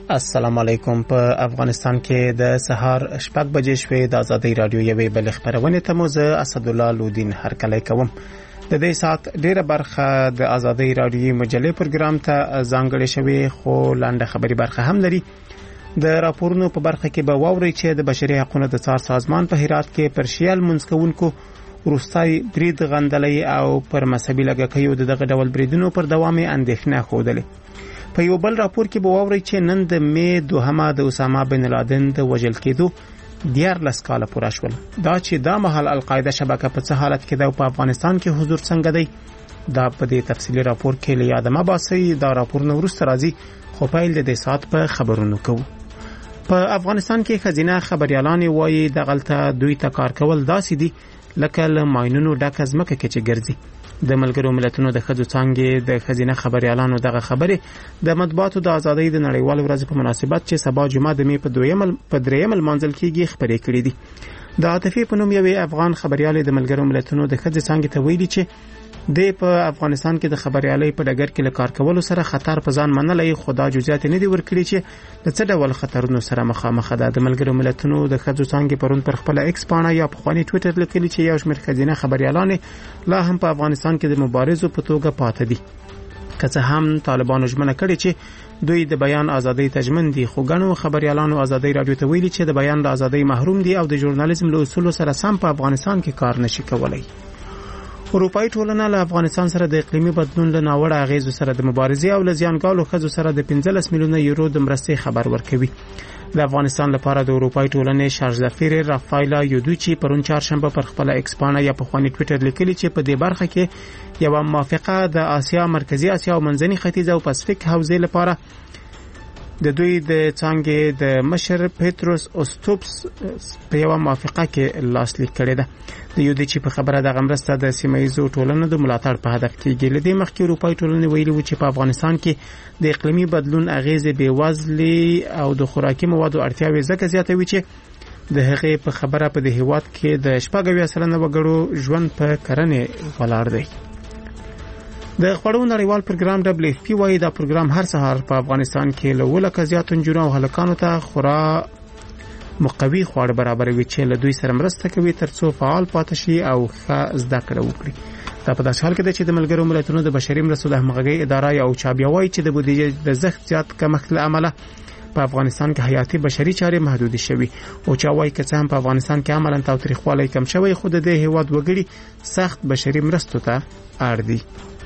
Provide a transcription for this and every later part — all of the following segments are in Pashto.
السلام علیکم. په افغانستان کې د سهار 6 بجې شوې د آزادۍ رادیو یوې بل خبرونه ته مو زه اسد الله لودین هرکلی کوم. د دې سات ډیره برخه د آزادۍ رادیو مجلې پروګرام ته ځانګړې شوې، خو لاندې خبري برخه هم لري. د راپورونو په برخه کې به واوري چې د بشري حقوقو د څار سازمان په هرات کې پرشیال منځکونکو روستای برید غندلې او پر مذهبي لګکیو دغه ډول بریدونو پر دوام اندېښنه خوده. په یو بل راپور کې به واوري چې نن د می 2 د اسامه بن لادن د وژل کېدو 14 کاله پوره شول. دا چې د محل القاعده شبکه په څه حالت کې ده او په افغانستان کې حضور څنګه دی، دا په دې تفصیلی راپور کې لیاده ما باسي. دا راپور نو ورسته راځي، خو پیل د دې سات په خبرونو کوو. په افغانستان کې خزینه خبريالان وایي د غلطه دوی ته کار کول داسې دي لکه له ماینونو ډکه ځمکه کې چې ګرځي. د ملګرو ملتونو د خځو څانګې د خزینه خبريالانو دغه خبره د مطبوعاتو د ازادۍ د نړیوال ورځ په مناسبت چې سبا جمعه د می په دریم منځل کېږي خبرې کړې دي. د عاطفي په نوم یو افغان خبريال د ملګرو ملتونو د خځو څانګې ته ویلي چې د په افغانستان کې د خبريالۍ په ډګر کې لکار کولو سره خطر په ځان منلای، خدا جزئیات نه دي ورکړي چې د څه ډول خطرونو سره مخامخ ده. د ملګرو ملتونو د خځو څانګې پرون پر خپل ایکس پاڼه یا په خواني ټوئیټر لیکلي چې یو شمېر خزینه خبريالان لا هم په افغانستان کې د مبارزو په توګه پاتې دي. که څه هم طالبانو ژمنه کړې چې دوی د بیان ازادۍ تضمین دي، خو ګڼو خبريالانو ازادۍ رادیو ته ویلي چې د بیان د ازادۍ محروم دي او د ژورنالیزم له اصولو سره سم په افغانستان کې کار نشي کولای. اروپאי ټولنه له افغانستان سره د اقلیمي بدلون له ناوړه اغیزو سره د مبارزې او لزیانګالو خځو سره د 15 میلیونه یورو د مرستې خبر ورکوي. د افغانستان لپاره د اروپאי ټولنې شارژدفیر رافایلا یودوچی پرون چهارشنبه پر خپل ایکس پاڼه یا په خواني ټوئیټر لیکلي چې په دې برخه کې یو موافقه د آسیا، مرکزی آسیا او منځني ختیځ او پاسفیک حوزې لپاره د دوی د څنګه د مشر پیتروس اوستوپس په یو موافقه کې لاسلیک کړی ده. د یودوچی په خبره د غمرسته د سیمایزو ټولنو د ملاتړ په هدف کې ګل دي. مخکې اروپאי ټولنې ویلي و چې په افغانستان کې د اقلیمي بدلون اغیزې بیوزلي او د خوراکي موادو اړتیاوې زکه زیاتوي چې د هغې په خبره په د هیواد کې د 80% وګړو ژوند په کرنې ولاړ دی. د خوړو نړیوال پروګرام WFP وايي دا پروګرام هر سهار په افغانستان کې له ولکه زیات نجونو او هلکانو ته خورا مقوي خواړه برابروي چې له دوی سره مرسته کوي ترڅو فعال پاتې شي او ښه زده کړه وکړي. دا په داسې حال کې ده چې د ملګرو ملتونو د بشري مرستو د همغږۍ اداره او چابیا وايي چې د بودیجې د زښت زیات کمښت له امله په افغانستان کې حیاتي بشري چارې محدود شوي او چا وايي چې هم په افغانستان کې عملاً تاوتریخوالی کم شوی، خو د دې هیواد وګړي سخت بشري مرستو ته اړ دي.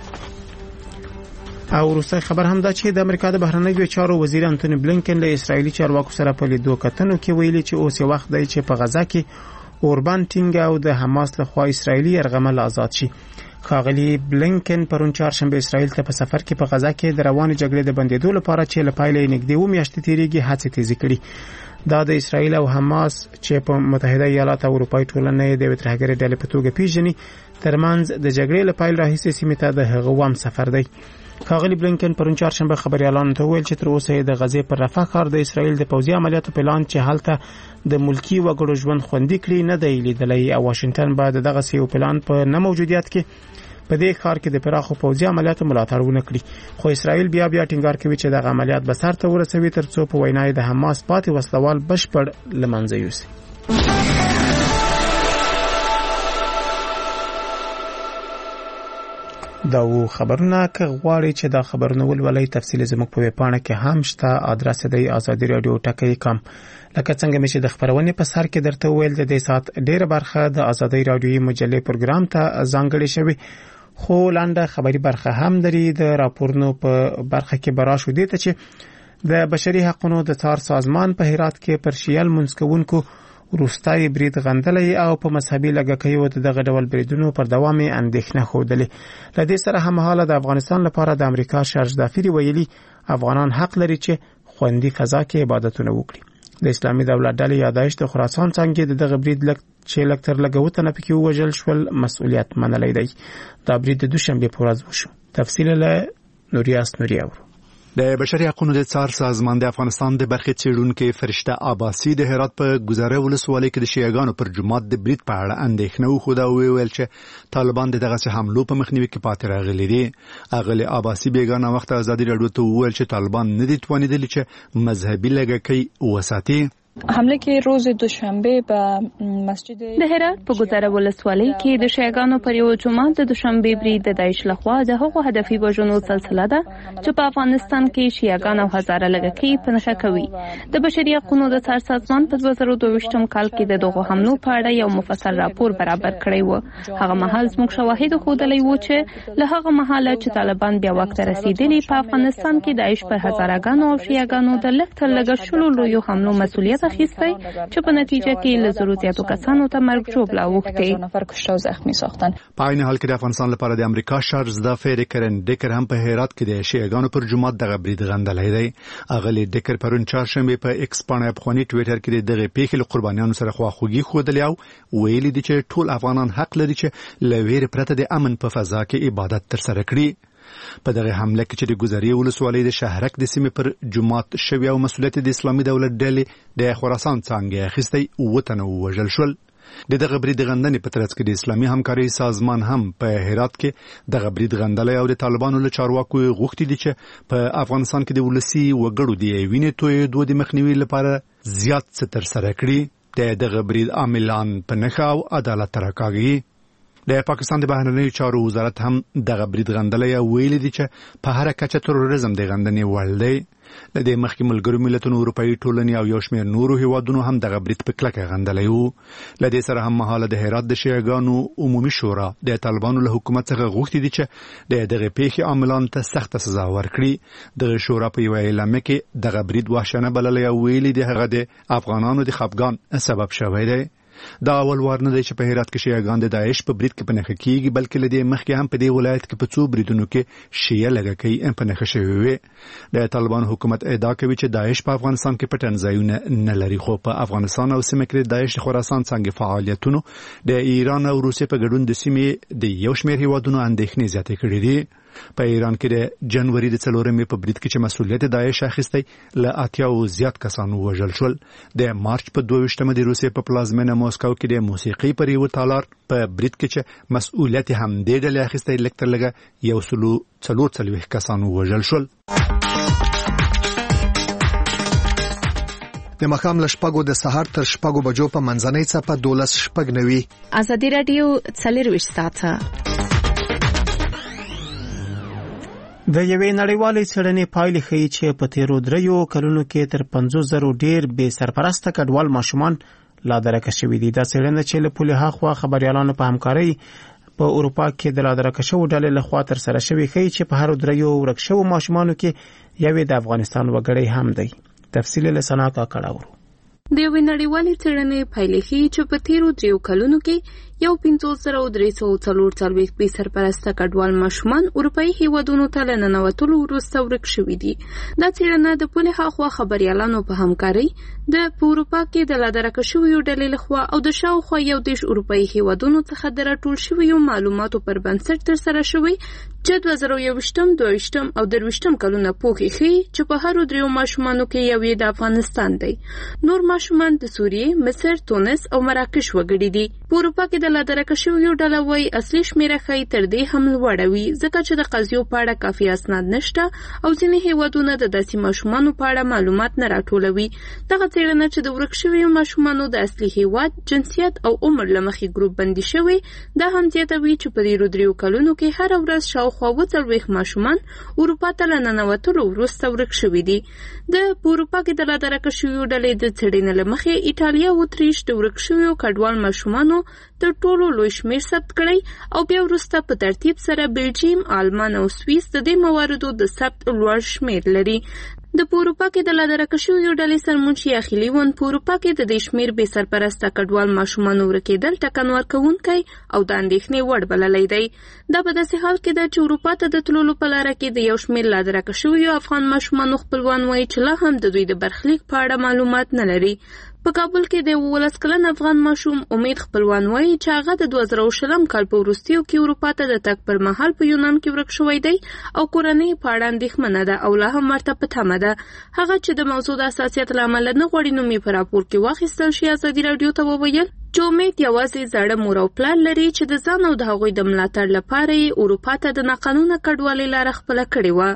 او وروسته خبر هم دا چې د امریکا د بهرنیو چارو وزیر انټونی بلینکن له اسرایلی چارواکو سره په لیدو کتنو کې ویلي چې اوس وخت دی چې په غزا کې اوربان ټینګ او د حماس لخوا اسرایلی یرغمل آزاد شي. ښاغلی بلینکن پرون چهارشنبه اسرایل ته په سفر کې په غزا کې د روانې جګړې د بندیدو لپاره چې له پایلې نږدې و میاشتې تیریږي هڅې تیزې کړي. دا د اسرایل او حماس چې په متحده ایالات او اروپאי ټولنې د وترهګری ډلې په توګه پیژني ترمنځ د جګړې له پایل راهیسې سیمې ته د هغه وام سفر دی. ښاغلی بلینکن پرون چهارشنبه خبريالانو ته ویل چې تر اوسه د غزې پر رفح ښار د اسرایل د پوځي عملیاتو پلان چې هلته د ملکی وګړو ژوند خوندي کړي نه دی لیدلی او واشنگټن باید دغه سیو پلان په نه موجودیت کې په دې ښار کې د پراخو پوځي عملیاتو ملاتړ ونه کړي. خو اسرایل بیا ټینګار کوي چې دغه عملیات به سر ته ورسوي ترڅو په وینای د حماس پاتې وسلوال بشپړ له منځه یوسي. دا و خبرونه که غواړي چې دا خبرونه ولولئ تفصیل زموږ په ویبپاڼه کې هم شته. آدرس دی azadi.radio.com. لکه څنګه مې چې د خبرونې په سر کې درته ویل د دې سات ډیره برخه د آزادۍ رادیوي مجلې پروګرام ته ځانګړې شوی، خو لاندې خبري برخه هم لري. د راپورونو په برخه کې براشو دي ته چې د بشري حقوقو د څار سازمان په هرات کې پرشیال منځکونکو روستای برید غندلې او په مذهبي لګکیو دغه ډول بریدونو پر دوام اندېښنه خوده. لدې سره همحاله د افغانستان لپاره د امریکا شارژدفیر ویلي افغانان حق لري چې خوندي فضا کې عبادتونه وکړي. د اسلامي دولت ډلې یادایش د خراسان څنګه دغه برید چې لکتر لګوت نه پکې وژل شول مسؤلیت منلای دی. دا برید د دوشنبه په ورځ وشو. تفصیل له نوریاس نوري اورو. د بشري حقوقو د څار سازمان د افغانستان د برخې څېړونکو فرشته عباسي د هرات په ګذره ولسوالۍ کې د شیعاګانو پر جماعت د برید په اړه اندېښنه وښوده او ویل چې طالبان دغه حملو په مخنیوي کې پاتې راغلي دي. اغلی عباسي بیګانه وخت ازادي راډیو ته وویل چې طالبان نه دي توانیدلي چې مذهبي لږکي وساتي. حمله کې روز دوشنبه په مسجد د هرات په ګذره ولسوالۍ کې د شیعاګانو پر یو جماعت د دوشنبه برید د داعش لخوا د هغو هدفي وژنو سلسله ده چې په افغانستان کې شیعاګان او هزاره لږکي په نښه کوي. د بشري حقوقو د څار سازمان په 2022 کال کې د دغو حملو په اړه یو مفصل راپور برابر کړی و. هغه مهال زموږ شواهد ښودلي وو چې له هغه مهاله چې طالبان بیا وخت رسیدلي په افغانستان کې داعش پر هزارهګانو او شیعاګانو د لږ تر لږه شلو لویو حملو مسؤلیت اخیستی چې په نتیجه کې له زرو زیاتو کسانو ته مرګ ژوبله اوښتې. په عین حال کې د افغانستان لپاره د امریکا شارزدافیر کرن ډیکر هم په هرات کې د شیعاګانو پر جماعت دغه برید غندلی دی. اغلی ډیکر پرون چهارشنبه په ایکس باندې افغاني ټویټر کې دغه پیښې له قربانیانو سره خواخوږي ښودلې او ویلي دي چې ټول افغانان حق لري چې له ویرې پرته د امن په فضا کې عبادت ترسره کړي. په دغه حمله کې چې د ګذرې ولسوالۍ د شهرک د سیمې پر جماعت شوی او مسؤلیت د اسلامي دولت ډلې د خراسان څانګې اخیستی او تنه وژل شول. دغه برید غندنې په ترڅ کې د اسلامي همکاري سازمان هم په هرات کې دغه برید غندلې او د طالبانو له چارواکو غوښتي دي چې په افغانستان کې د ولسی وګړو د وینې تویېدو د مخنیوي لپاره زیات څه ترسره کړي. دغه برید عاملان په نښه او عدالت راکاږي. د پاکستان د بهرنیو چارو وزارت هم دغه برید غندلی او ویلي دي چې په هر کچه تروریزم د غندنې وړ دی. د دې مخکې ملګرو ملتونو اروپایي ټولنې او یو شمېر نورو هیوادونو هم دغه برید په کلکه غندلی وو. له دې سره هم مهاله د هرات د شیعاګانو عمومي شورا د طالبانو له حکومت څخه غوښتي دي چې د دغه پیښې عاملانو ته سخته سزا ورکړي. د شورا په یو اعلامیه کې دغه برید وحشیانه بللی او ویلي دي هغه د افغانانو د خفګان سبب شوی دی. دا اول وار نه دی چې په هرات کې شیعاګان د داعش په برید کې په نښه کېږي، بلکې له دې مخکې هم په دې ولایت کې په څو بریدونو کې شیعه لږکي په نښه شوي وي. د طالبان حکومت ادعا کوي چې داعش په افغانستان کې پټن ځایونه نه لري، خو په افغانستان او سیمه کې د داعش خراسان څنګه فعالیتونو د ایران او روسیې په ګډون د سیمې د یو شمېر هیوادونو اندېښنې زیاتې کړې دي. په ایران کې د جنوري د 4 په برید کې چې مسؤلیت داعش اخیستی له 80 زیات کسانو وژل شول. د مارچ په 22 د روسیې په پلازمینه موسکو کې د موسیقي پر یو تالار په برید کې چې مسؤلیت هم د ډلې اخیستی لکتر لګه یو سلو 4 کسانو وژل شول. د مخام لشپګو د سحر تر شپګو بجو په منځنۍ څپه 12:09 ازادي رادیو 24 ساعته د یوې نړیوالې څېړنې پایلې ښیي چې په تیرو 3 کلونو کې تر 50,000 ډېر بې سرپرسته کډوال ماشومان لا درکه شوي دي. دا څېړنه چې له پولې هاخوا خبريالانو په همکارۍ په اروپا کې د لا درکه شوو ډلې لخوا تر سره شوي ښیي چې په هر 3 ورک شوو ماشومانو کې یوې د افغانستان وګړی هم دی. تفصیل له سنا کا کړهورو. د یوې نړیوالې څېړنې پایلې ښیي چې په تیرو 3 کلونو کې یو 53,344 بې سرپرسته کډوال ماشومان اروپایي هیوادونو ته له ننوتلو وروسته ورک شوي دي. دا څېړنه د پولې هاخوا خبريالانو په همکارۍ د اروپا کې د لا درکه شویو ډلې لخوا او د شاوخوا 10 اروپایي هیوادونو څخه د راټول شویو معلوماتو پر بنسټ ترسره شوی چې 2021 22 او 23 کلونه پوښي ښیي چې په هر 3 ماشومانو کې یو د افغانستان دی. نور ماشومان د سوریې، مصر، تونس او مراکش وګړي دي. په اروپا کې د لا درکه شویو ډله وایي اصلي شمیره ښایي تر دې هم لوړه وي، ځکه چې د قضیو په اړه کافي اسناد نشته او ځینې هیوادونه د داسې ماشومانو په اړه معلومات نه راټولوي. دغه څېړنه چې د ورک شویو ماشومانو د اصلي هیواد، جنسیت او عمر له مخې ګروپ بندي شوی، دا هم زیاتوي چې په تیرو 3 کلونو کې هر ورځ شاوخوا 40 ماشومان اروپا ته له ننوتلو وروسته ورک شوي دي. د اروپا کې د لا درکه شویو ډلې د څېړنې له مخې ایټالیا او اتریش د ورک شویو کډوال ماشومانو تر ټولو لوی شمېر ثبت کړی او بیا وروسته په ترتیب سره بلجیم، آلمان او سویس د دې مواردو د ثبت لوړ شمېر لري. د اروپا کې د لا درکه شویو ډلې سرمنشي اخیلی ون په اروپا کې د دې شمېر بې سرپرسته کډوال ماشومانو ورکېدل ټکان ورکوونکی او د اندېښنې وړ بللی دی. دا په داسې حال کې ده چې اروپا ته د تللو په لاره کې د یو شمېر لا درکه شویو افغان ماشومانو خپلوان وایي چې لا هم د دوی د برخلیک په اړه معلومات نه لري. په کابل کې د 19 کلن افغان ماشوم امید خپلوان وایي چې هغه د 2020 کال په وروستیو کې اروپا ته د تګ پر مهال په یونان کې ورک شوی دی او کورنۍ په اړه اندېښمنه ده او لا هم ورته په تمه ده. هغه چې د موضوع د حساسیت له امله نه غواړي نوم یې په راپور کې واخیستل شي، ازادي راډیو ته وویل چې امید یوازې زړه مور او پلار لري چې د ځان او د هغوی د ملاتړ لپاره یې اروپا ته د ناقانونه کډوالۍ لاره خپله کړې وه.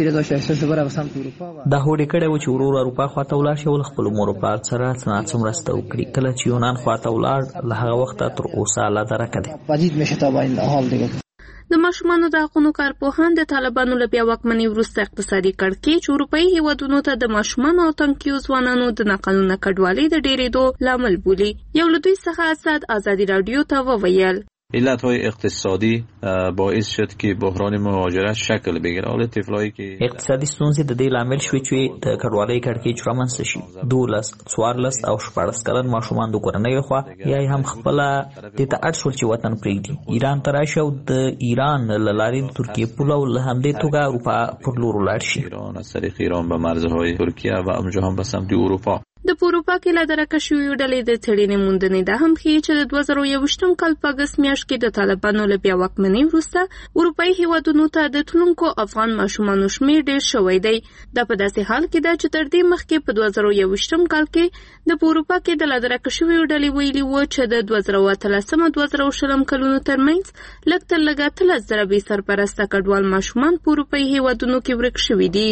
دا هوډ کړی و چې ورور اروپا خواته ولاړ شي او خپل مور او پلار سره څه مرسته وکړي. کله چې یونان خواته ولاړ له هغه وخته تر اوسه لا درکه ده. د ماشومانو د حقوقو کارپوهان د طالبانو له بیا واکمنۍ وروسته اقتصادي کړکېچ اروپایي هیوادونو ته د ماشومانو او تنکیو ځوانانو د ناقانونه کډوالۍ د ډېرېدو لامل بولي. یو له دوی څخه اسد ازادي راډیو ته وویل علت‌های اقتصادی باعث شد که بحران مهاجرت شکل بگیره. حالا طفلایی که اقتصادي ستونزې د دې لامل شوې چې د کډوالۍ کړکېچ رامنځته شي. 12 14 او 14 کلن ماشومان د کورنۍ لخوا یا هم خپل د اړ شول چې وطن پرېږدي، ایران ته راشي او د ایران له لارې د ترکیې پول او له همدې توګه اروپا پر لور ولاړ شي. ایران از طریق ایران به مرزهای ترکیه و اونجا هم به سمت اروپا. د اروپا کې لا درکه شویو ډلې د څېړنې موندنې دا هم ښیي چې د 2021 کال په اګست میاشت کې د طالبانو له بیا واکمنۍ وروسته اروپایي هیوادونو ته د تلونکو افغان ماشومانو شمېر ډېر شوی دی. دا په داسې حال کې ده چې تر دې مخکې په 2021 کال کې د اروپا کې د لا درکه شویو ډلې ویلي وو چې د 2013-2020 کلونو ترمنځ لږ تر لږه 13,000 بې سرپرسته کډوال ماشومان په اروپایي هیوادونو کې ورک شوي دي.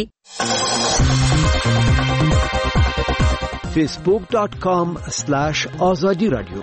facebook.com/azadi radio.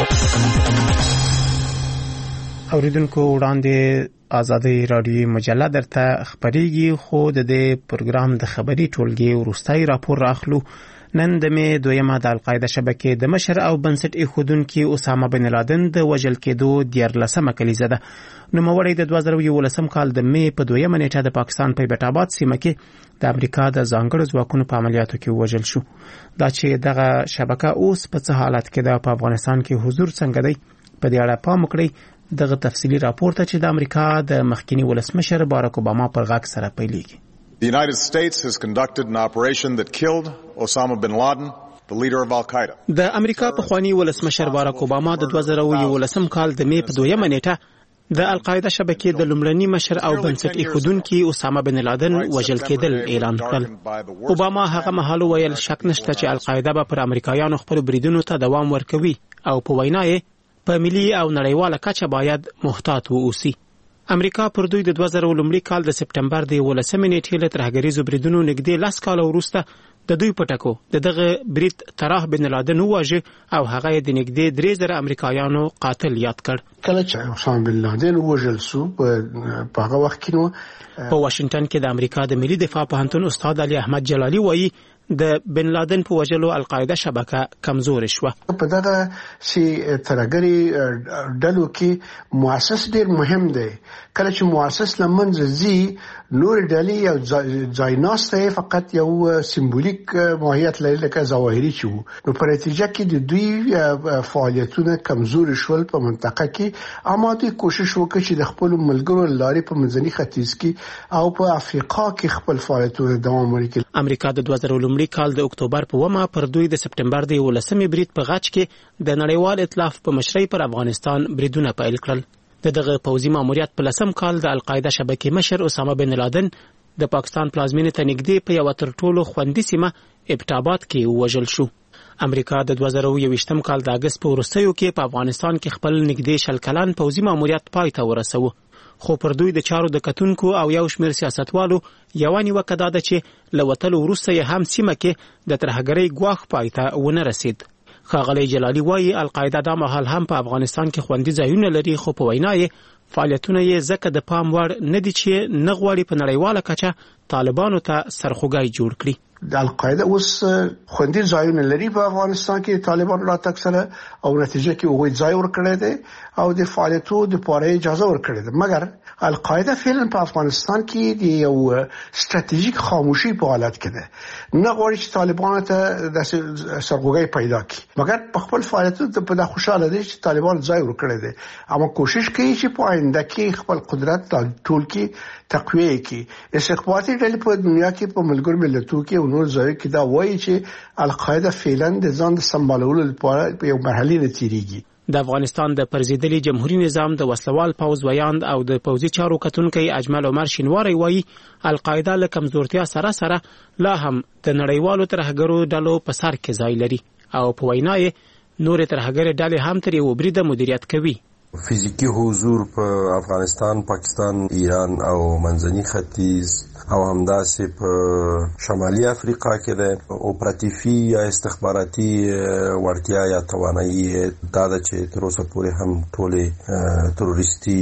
اوریدونکو وړاندې ازادي رادیو مجله درته خبريږي، خو د دې پروګرام د خبري ټولګي وروستي راپور راخلو. نن د می دویمه د القاعده شبکې د مشر او بنسټ ایښودونکي اسامه بن لادن د وژل کېدو 14مه کلیزه ده. نوموړی د 2011 کال د می په دویمه نیټه د پاکستان په بیت آباد سیمه کې د امریکا د ځانګړو ځواکونو په عملیاتو کې وژل شو. دا چې دغه شبکه اوس په څه حالت کې ده، په افغانستان کې حضور څنګه دی، په دې اړه پام وکړئ. دغه تفصیلی راپور ته چې د امریکا د مخکینی ولسمشر باراک اوباما پر غاک سره پیلېږي. The United States has conducted an operation that killed Osama bin Laden, the leader of Al-Qaeda. د امریکا په خوانی ولسمشر باراک اوباما د 2011 کال د می په دویمه نیټه د القاعده شبکې د لومړني مشر او بنسټ ایښودونکي اسامه بن لادن وژل کېدل اعلان کړل. اوباما هغه مهال ویل شک نشته چې القاعده به پر امریکایانو خپل بریدونو ته دوام ورکوي او په وینا یې په ملي او نړیواله کچه باید محتاط واوسي. امریکا پر دوی د 2000 کال د سپټمبر د 11 نیټې له ترهګریزو بریدونو نږدې 10 کال وروسته د دوی پټکو دغه برید طرح بن لادن وواژه او هغه د نږدې 3000 امریکایانو قاتل یاد کړ. کله چې اسامه بن لادن وژل شو په هغه وخت کې نو په واشنگټن کې د امریکا د ملي دفاع پوهنتون استاد علي احمد جلالي وایي د بن لادن په وژلو القاعده شبکه کمزور شوه. په دغه سي ترهګری ډلو کې مؤسس ډیر مهم دی. کله چې مؤسس لمنځه زی نور ډلې او ځایناسته فقط یو سمبولیک ماهیت لري لکه ظواهري شو. نو په نتیجه کې د دوی فعالیتونه کمزور شول په منطقه کې، اما دوی کوشش وکړي چې د خپل ملګرو لارې په منځني ختیځ کې او په افریقا کې خپل فعالیتونه دوام ورکړي. امریکا د 2000 کال د اکتوبر په ومه پر دوی د سپټمبر د 11 برید په غاچ کې د نړیوال ائتلاف په مشرۍ پر افغانستان بریدونه پیل کړل. دغه پوځي ماموریت په لسم کال د القاعده شبکې مشر اسامه بن لادن د پاکستان پلازمینې ته نږدې په یو تر ټولو خوندي سیمه ابټاباد کې وژل شو. امریکا د 2021 کال د اگست په وروستیو کې په افغانستان کې خپل نږدې شل کلن پوځي ماموریت پای ته ورسوه. خو پر دوی د چارو د کتونکو او یو شمېر سیاستوالو یو نیوکه ده چې لوتلو وروسته یې هم سیمه کې د ترهګرۍ ګواښ پای ته ونه رسید. ښاغلی جلالي وایي القاعده دا مهال هم په افغانستان کې خوندي ځایونه لري، خو په وینا یې فعالیتونه یې ځکه د پام وړ نه دي چې نه غواړي په نړیواله کچه طالبانو ته سرخوږی جوړ کړي. د القاعده اوس خوندي ځایونه لري په افغانستان کې طالبان راتګ سره او نتیجه کې هغوی ځای ورکړی دی او د فعالیتو د پاره اجازه ورکړی ده. مګر القاعده فعلا په افغانستان کې د یو ستراتیژیک خاموشي په حالت کې ده. نه غواړي چې طالبان ته د سرخوږی پیدا کړي، مګر په خپل فعالیتو په خوشاله دي چې طالبان ځای ورکړی دی، اما کوشش کوي چې په آینده کې خپل قدرت ټول کې تقویه کړي. استخباراتي ډلې په دنیا کې په ملګرو ملتونو کې نور ځای کې دا وایي چې القاعده فعلا د ځان د سمبالولو لپاره په یو مرحله نه تیریږي. د افغانستان د پرزیدلي جمهوریت نظام د وسلوال پوز ویاند او د پوزي چارو کتونکي اجمل عمر شینواری وایي القاعده له کمزورتیا سره لا هم د نړیوالو ترهګرو ډلو په سر کې ځای لري او په وینا یې نور ترهګر ډلې هم تر یو بریده مدیریت کوي. فزیکی حضور په افغانستان، پاکستان، ایران او منځني ختیځ او همداسې په شمالي افریقا کې د اپراتیفي یا استخباراتي وړتیا یا توانایي دا د چې تر اوسه پورې هم ټولې تروریستي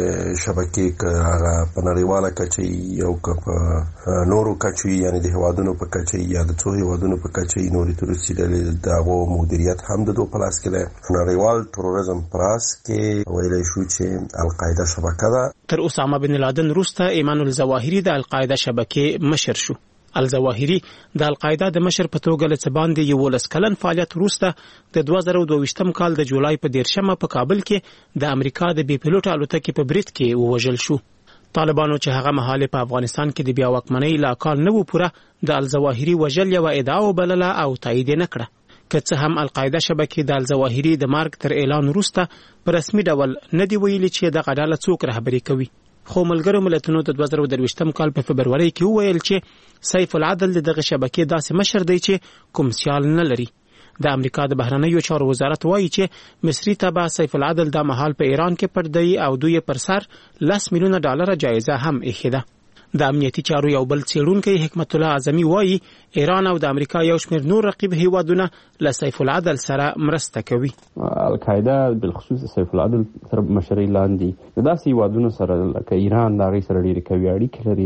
شبکې هغه په نړیواله کچه یو په نورو کچو یعنی د هوادونو په کچه یا د څو هوادونو په کچه نورې تروریستي ډلې دغه مدیریت هم د دوی په لاس کې دی. نړیوال تروریزم پراس کې ویلای شو چې القاعده شبکه ده. تر اسامه بن لادن وروسته ایمان الظواهری د القاعده شبکې مشر شو. الظواهری د القاعده د مشر په توګه له څباندې یو لسکلن فعالیت وروسته د 2022م کال د جولای په 13مه په کابل کې د امریکا د بي پيلوټ الوتکې په بریټ کې ووژل شو. طالبانو چې هغه مهاله په افغانستان کې د بیا واکمنۍ لا کال نه و پوره د الظواهری وژل یو ادعا وبلله او تایید نه کړه. که څه هم القاعده شبکې د الظواهری د مرګ تر اعلان وروسته په رسمي ډول نه دی ویلي چې د غډاله څوک رهبري کوي. خو ملګرو ملتونو د 2023م کال په فبروري کې وویل چې سیف العدل دغه شبکې داسې مشر دی چې کوم سیال نه لري. د امریکا د بهرنیو چارو وزارت وایي چې مصری تبع سیف العدل د مهال په ایران کې پردی او دوی پر سر $10 میلیونه جایزه هم ایښې ده. د امنیتي چارو یو بل څېړونکی حکمت الله اعظمي وایي ایران او د امریکا یو شمېر نور رقیب هیوادونه له سیف العدل سره مرسته کوي. القاعده بالخصوص سیف العدل سره مشري لاندې داسې هیوادونو سره لکه ایران دا غي سره ډېری کوي اړیکې لري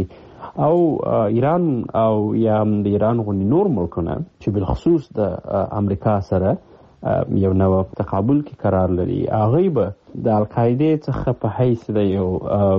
او ایران او یا د ایران غونډې نور ملکونه چې بالخصوص د امریکا سره یو نو تقابل کې قرار لري هغه به د القاعده څخه په حیث د یو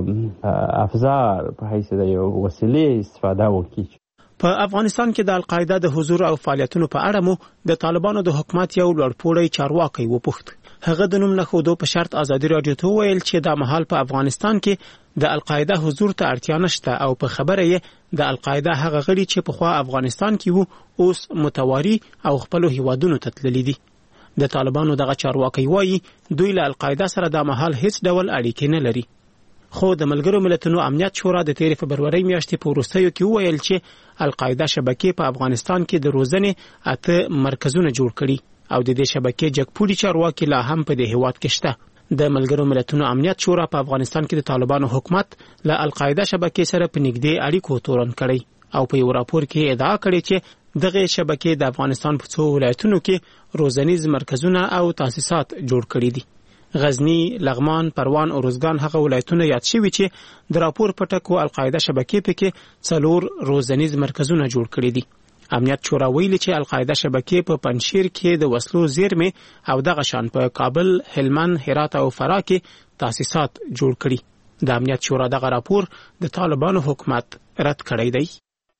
افزار په حیث د یو وسیلې استفاده وکړي. په افغانستان کې د القاعده د حضور او فعالیتونو په اړه مو د طالبانو د حکومت یو لوړپوړی چارواکي وپوښت. هغه د نوم نه خودو په شرط ازادي رادیو ته ویل چې د مهال په افغانستان کې د القاعده حضور ته اړتیا نشته او په خبره یې د القاعده هغه غړي چې په خوا افغانستان کې وو اوس متواري او خپل هیوادونو ته تللي دي. د طالبانو دغه چارواکي وایي دوی له القاعده سره د مهال هیڅ ډول اړیکې نه لري. خو د ملګرو ملتونو امنیت شورا د 13 فبروري میاشتې په وروستیو کې وویل چې القاعده شبکې په افغانستان کې د روزنې 8 مرکزونه جوړ کړي او د دې شبکې جګپوړي چارواکي لا هم په دې هیواد کې شته. د ملګرو ملتونو امنیت شورا په افغانستان کې د طالبانو حکومت له القاعده شبکې سره په نږدې اړیکو تورن کړي او په یو راپور کې ادعا کړې چې دغه شبکې د افغانستان په څو ولایتونو کې روزنیز مرکزونه او تاسیسات جوړ کړي دي. غزنی، لغمان، پروان او روزګان هغه ولایتونه یاد شوي چې د راپور په ټکو القاعده شبکې پکې 4 روزنیز مرکزونه جوړ کړي دي. امنیت شورا ویلي چې القاعده شبکې په پنشیر کې د وسلو زیرمې او دغه شان په کابل، هلمند، هرات او فراه کې تاسیسات جوړ کړي. د امنیت شورا دغه راپور د طالبانو حکومت رد کړی دی.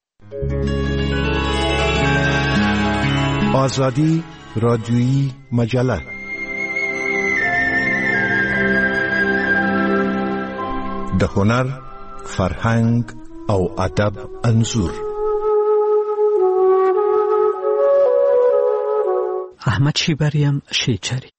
آزادی رادیویی مجله د هنر، فرهنګ او ادب انځور. احمد شیبریم شیچری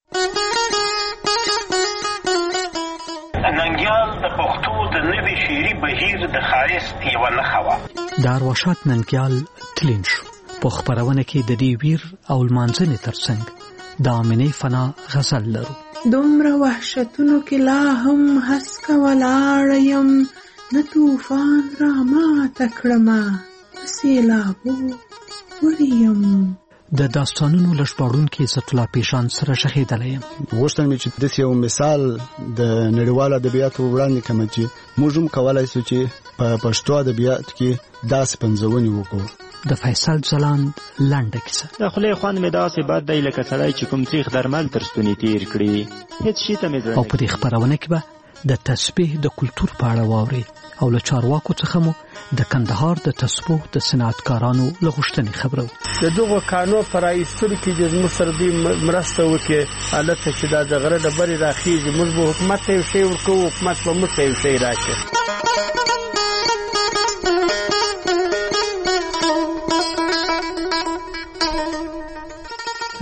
ننګیال د پښتو د نوي شعري بهیر د ښایست یوه نښه وه. د ارواښاد ننګیال تلین شو په خپرونه کې د دې ویر او لمانځنې ترڅنګ د امینې فنا غزل لرو. دومره وحشتونو کې لا هم هسکه ولاړه یم نه طوفان را ماته کړمه په سیلابو وړې یم. د داستانونو له ژباړونکي عزت الله پیشان سره شهیدلی یم. غوښتل مې چې داسې یو مثال د نړیوالو ادبیاتو وړاندې کړم چې موږ هم کولی شو چې په پښتو ادبیاتو کې داسې پنځونې وکړو. د فیصل ځلاند لنډه کیسه. د خولې خوند مې داسې بد دی لکه سړی چې کوم سیخ درمل تر ستوني تیر کړي هیڅ شي ته مې زړه. او په دې خپرونه کې به د تسبیح د کلتور په اړه واوري او له چارواکو څخه مو د کندهار د تسبیح د صنعتکارانو له غوښتنې خبرو. د دغه کانو پر ایستلو کې د زموږ سره دوی مرسته وکړي البته چې دا د غره ډبرې راخیږي موږ به حکومت ته یو شی ورکوو حکومت به موږ ته یو شی راکړي.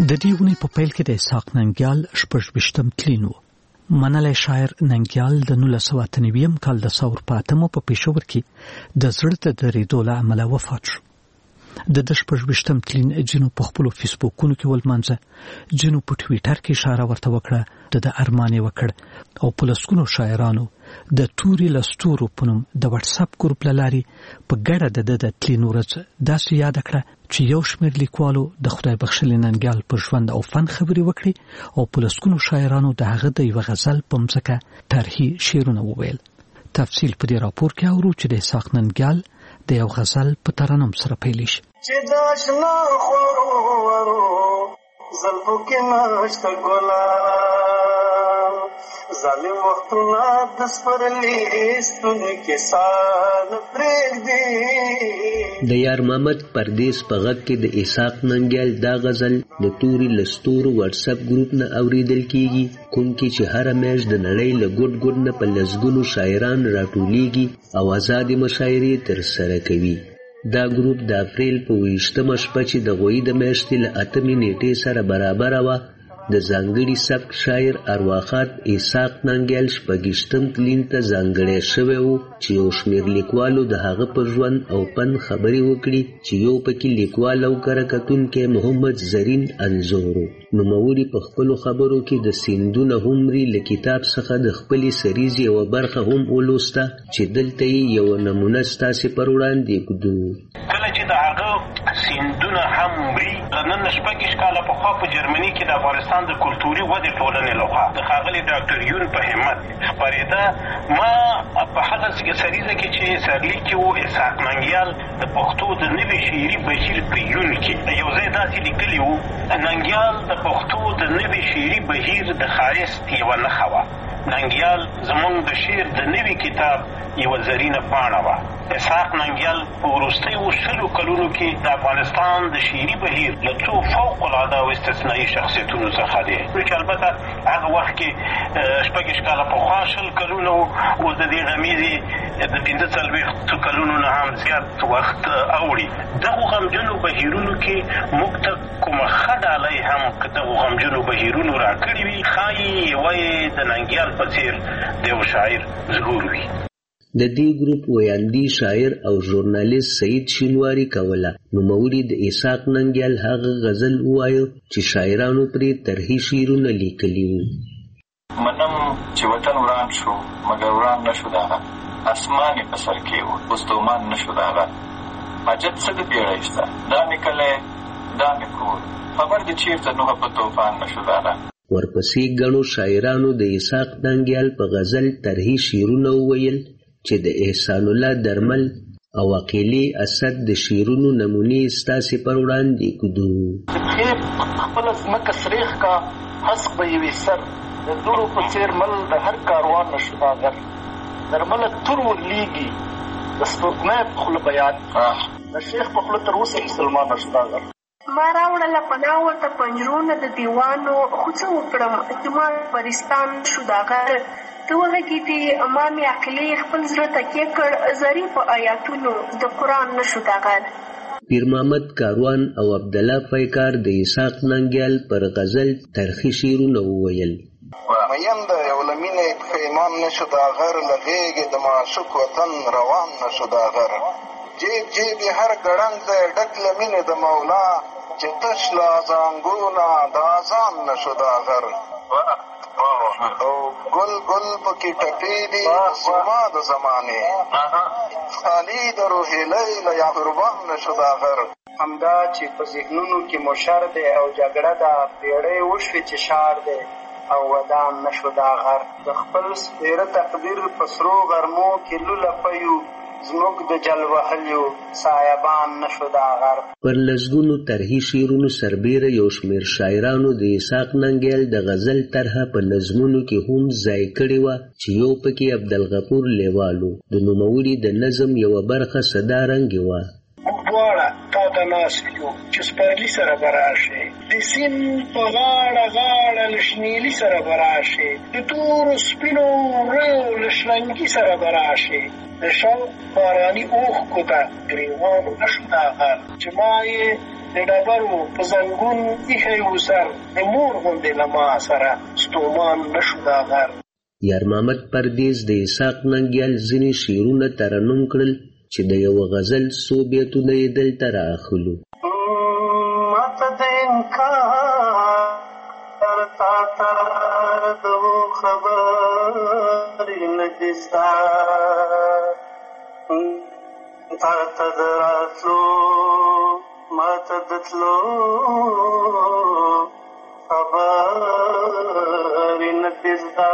د دې ونې په پیل کې د اسحاق ننګیال 28م تلین و. منلی شاعر ننګیال د 1998 کال د ثور په 8 په پېښور کې د زړه د درېدو له امله وفات شو. د 28م تلین جنو په خپل فیسبوکونو کې ولمانځه، جنو په ټویټر کې اشاره ورته وکړه د ارمان وکړ او په لسګونو شاعرانو د توري لستورو په نوم د واتس اپ ګروپ لاري په ګډه د تلین ورځ داسې یاد کړه چې یو شمېر لیکوالو د خدای بخښلي ننګیال پر ژوند او فن خبرې وکړي او په لسګونو شاعرانو د هغه د یو غزل په مځکه طرحي شعرونه وویل. تفصیل په دې راپور کې اورو چې د اسحاق ننګیال د یو غزل په ترنم سره پیل شي. چې داشنا خورو زلفو کې نشته ګلان ظالم وختونه د سپرلي ستوني کې سان پرېږدي. د یار محمد پردیس په غږ کې د اسحاق ننګیال دا غزل د توري لستورو واتس اپ ګروپ نه اوریدل کیږي، کوم کې چې هر میاشت د نړۍ له ګډ ګډ نه په لسګونو شاعران راټولیږي او آزادې مشاعرې ترسره کوي. دا ګروپ د اپریل په 28مه شپه چې د غوی د میاشتې له 8مې نیټې سره برابر وه د ځانګړي سبک شاعر ارواخات اسحاق ننګیال 28م تلین ته ځانګړی شوی و چې یو شمېر لیکوالو د هغه په ژوند او فن خبرې وکړي چې یو پکې لیکوال او کره کتونکی محمد زرین انځور و. نوموړي په خپلو خبرو کې د سیندونه هومري له کتاب څخه د خپلې سریزې یوه برخه هم ولوسته چې دلته یې یوه نمونه ستاسې پر وړاندې ږدو. کله چې د هغه سیندونه هم مري نن 6 کاله پخوا په جرمني کې د افغانستان د کلتوري ودې ټولنې لخوا د ښاغلي ډاکټر یون په همت خپرېده. ما په هغه سریزه کې چې سرلیکي و اسحاق ننګیال د پښتو د نوي شعري بهیر په یون کې یو ځای داسې لیکلي و: ننګیال د پښتو د نوي شعري بهیر د ښایست یوه نښه وه. ننګیال زموږ د شعر د نوي کتاب یوه زرینه پاڼه وه. اسحاق ننګیال په وروستیو 100 کلونو کې د افغانستان د شعري بهیر له څو فوق العاده او استثنایي شخصیتونو څخه دی، چې البته هغه وخت کې 6 کاله پخوا 100 کلونه اوس د دې غمیزې د 45 کلونو نه هم زیات وخت اوړي. دغو غمجنو بهیرونو کې موږ ته کومه ښه ډالۍ هم که دغو غمجنو بهیرونو راکړي وي ښایي یوه یې د ننګیال په څېر د یو شاعر ظهور وي. د دې ګروپ ویاندی شاعر او ژورنالیست سعید شینواری کوله. نوموړي د اسحاق ننګیال هغه غزل ووایه چې شاعرانو پرې طرحي شعرونه لیکلي وو. منم چې وطن وران شو مګر وران نشو داغه، اسمان یې په سر کې و اوس تومان نشو داغه، حاجت څه د بیړۍ شته دا مې کلی دا مې کور خبر د چیرته نوحه په توفان نشو داغه. ورپسې ګڼو شاعرانو د اسحاق ننګیال په غزل طرحي شعرونه وویل چې د احسان الله درمل او عقیلي اسد د شعرونو نمونې ستاسې پر وړاندې ږدو. پښې خپله ځمکه سریخ کا حسق به یې وي سر د دوړو په څېر مل د هر کاروان نشو داغر، درمله تور ورلیږي د سپوږمۍ په خوله بیان د شیخ په خوله تر اوسه مسلمان نشو داغر. ما راوړله پناه ورته پنجرونه د دیوانو خو څه وکړم چې ما پرستان شو داغر. ته وغږېدې ما مې عقلې خپل زړه تکیه کړ ظریفو آیاتونو د قرآن نشو داغر. پیر محمد کاروان او عبدالله پیکار د اسحاق ننګیال پر غزل طرحي شعرونه وویل. مین د یو له مینې پښیمان نشو داغر، له غېږې د معشوق وطن روان نشو داغر. جیب جیب یې هر ګړنګ دی ډک له مینې د مولا، چې تش له زانګونه د اذان نشو داغر. او ګل ګل پکې ټپې دي زما د زمانې، خالي د روحیلۍ له یا قربان نشو داغر. همدا چې په ذهنونو کې مو شر دی او جګړه ده پیړۍ وشوې چې شار دی او ودان نشو داغر. د خپل سپېره تقدیر په سرو غرمو کې لوله پیو زموږ د جل وهلیو سایبان نشو داغر. پر لسګونو طرحي شعرونو سربیره یو شمېر شاعرانو د اسحاق ننګیال د غزل طرحه په نظمونو کې هم ځای کړې وه چې یو پکې عبدالغفور لیوال و. د نوموړي د نظم یوه برخه صدا رنګې وه: موږ دواړه تا ته ناست یو چې سپرلي سره به راشې، د سیند په غاړه غاړه له شنیلي سره به راشې، د تورو سپینو وریو له شرنګي سره به راشې، د شوق باراني اوښکو ته ګریوان نشو داغر. چې ما یې د د ډبرو په زنګون ایښی و سر د مور غوندې له ما سره ستومان نه شو دا غر. یار محمد پردیس د اسحاق ننګیال ځینې شعرونه ترنم کړل چې د یو غزل څو بیتونه یې دلته راخلو. ماته د انکار تا ته د خبرې نه دي ستا تا ته د راتلو ماته د تلو خبرې نه دي زده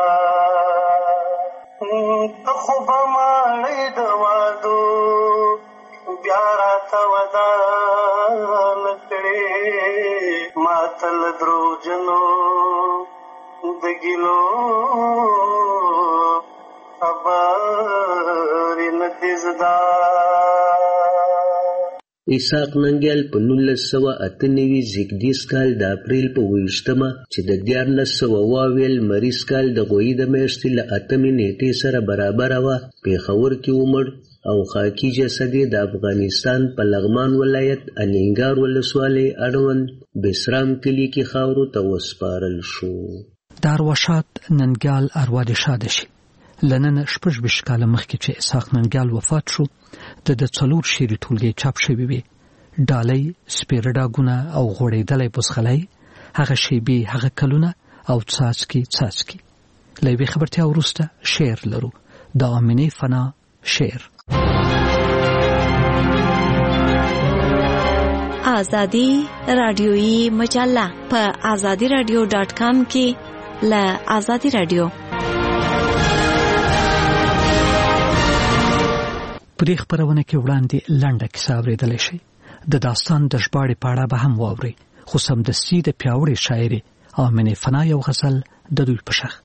ته خو به ماړې د وادو بیا راته ودانه کړې ماته له دروغجنو د ګیلو خبرې نه دي زده. اسحاق ننګیال په 1998 زیږدیز کال د اپریل په 28مه چې د 1422 لمریز کال د غویي د میاشتې له 8مې نیټې سره برابره وه پېښور کې ومړ او خاکي جسد یې د افغانستان په لغمان ولایت الینګار ولسوالۍ اړوند بسرام کلي کې خاورو ته وسپارل شو. د ارواښاد ننګیال اروا دې ښاده شي. له نن 26 کاله مخکې چې اسحاق ننګیال وفات شو د 4 شعري ټولګې چاپ شوي وي. ډالۍ، سپېره ډاګونه او غوړېدلی بزغلی، هغه شیبې، هغه کلونه او څاڅکي څاڅکي. له یوې خبرتیا وروسته شعر لرو. د آمینې فنا شعر. آزادی رادیویی مجله په azadiradio.com کې له آزادی رادیو. په دې خپرونه کې وړاندې لنډه کیسه اورېدلی شئ. د داستان د ژباړې په اړه به هم واورئ، خو سمدستي د پیاوړې شاعرې آمینې فنا یو غزل د دوی په شخ.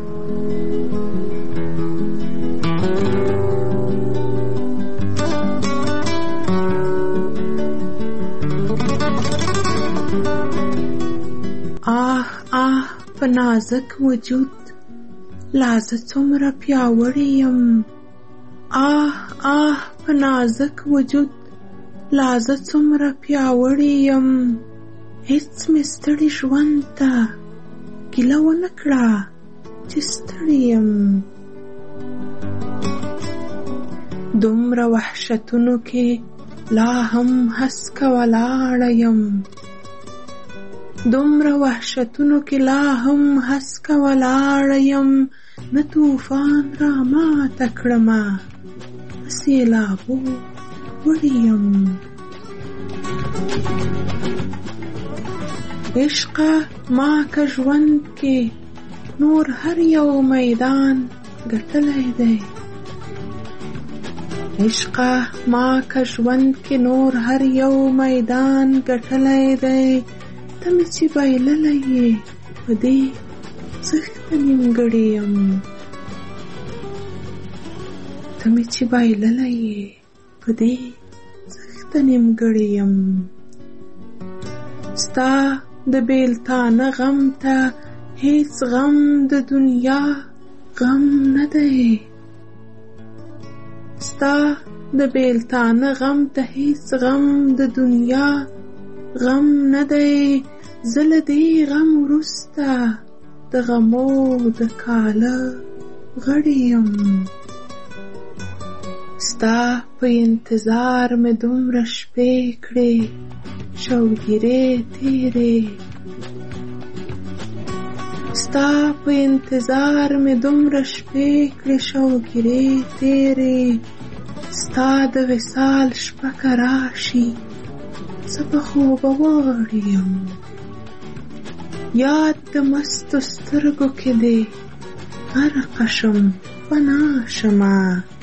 آه په نازک وجود لازه څومره پیاوړې یم. آه په نازک وجود لازه څومره پیاوړې یم. هیڅ مې ستړي ژوند ته ګیله ونه کړه چې ستړي یم. دومره وحشتونو کې لا هم هسکه ولاړه یم. دومره وحشتونو کې لا هم هسکه ولاړه یم. نه طوفان را ماته کړمه په سیلابو وړی یم. عشقه ما که ژوند کې نور هر یو میدان ګټلی دی. عشقه ما که ژوند کې نور هر یو میدان ګټلی دی. ته مې چې بایللی یې په دې زښته نیمګړې یم. ته مې چې بایللی یې په دې زښته نیمګړې یم. ستا د بیلتانه غم ته هیڅ غم د دنیا غم نه دی. ستا د بیلتانه غم ته هیڅ غم د دنیا غم نه دی. زه له دې غم وروسته د غمو د کاله غړی یم. ستا په انتظار مې دومره شپې کړې شوګیرې تیرې. ستا په انتظار مې دومره شپې کړې شوګیرې تیرې. ستا د وصال شپه که راشي زه به خوبه وړی یم. یاد د مستو سترګو کې دې غرقه شم فنا شمه.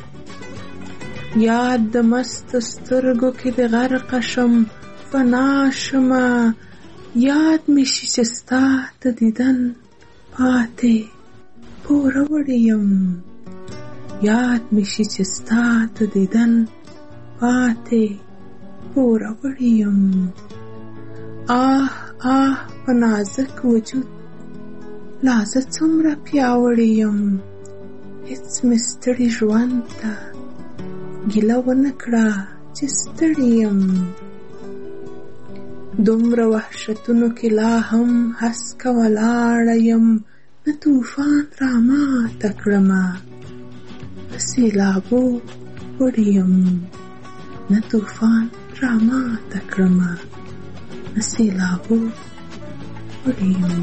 یاد د مستو سترګو کې دې غرقه شم فنا شمه. یاد مې شي چې ستا د دیدن پاتې پوره وړی یم. یاد مې شي چې ستا د دیدن پاتې پوره وړی یم. آه په نازک وجود لازه څومره پیاوړی یم. هیڅ مې ستړي ژوند ته ګیله ونه کړه چې ستړي یم. دومره وحشتونو کې لا هم هسکه ولاړه یم، نه طوفان راماته کړمه نه سیلابو وړې یم، نه طوفان راماته کړمه نه سیلابو وړې یم.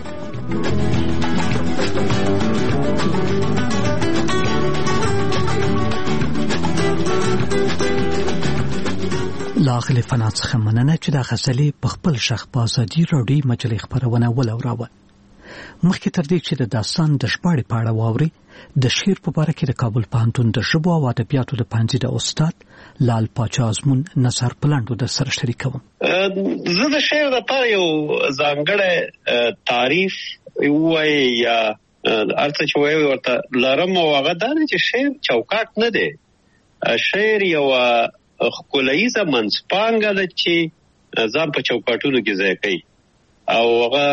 لاغلی فنا څخه مننه چې دا غزلې په خپل شخ په ازادي راډیو مجلې خپرونه ولوراوه. مخکې تر دې چې د داستان د ژباړې په اړه واوري، د شعر په باره کې د کابل پوهنتون د ژبو او ادبیاتو د پوهنځي د استاد لال پاچا ازمون نظر په لنډو در سره شریکوم. زه د شعر لپاره یو ځانګړی تعریف وایي یا ارڅه چې وایي ورته لرم، او هغه دا دی چې شعر چوکاټ نه دی. شعر یو ښکلاییزه منځپانګه ده چې ځان په چوکاټونو کې ځای کوي، او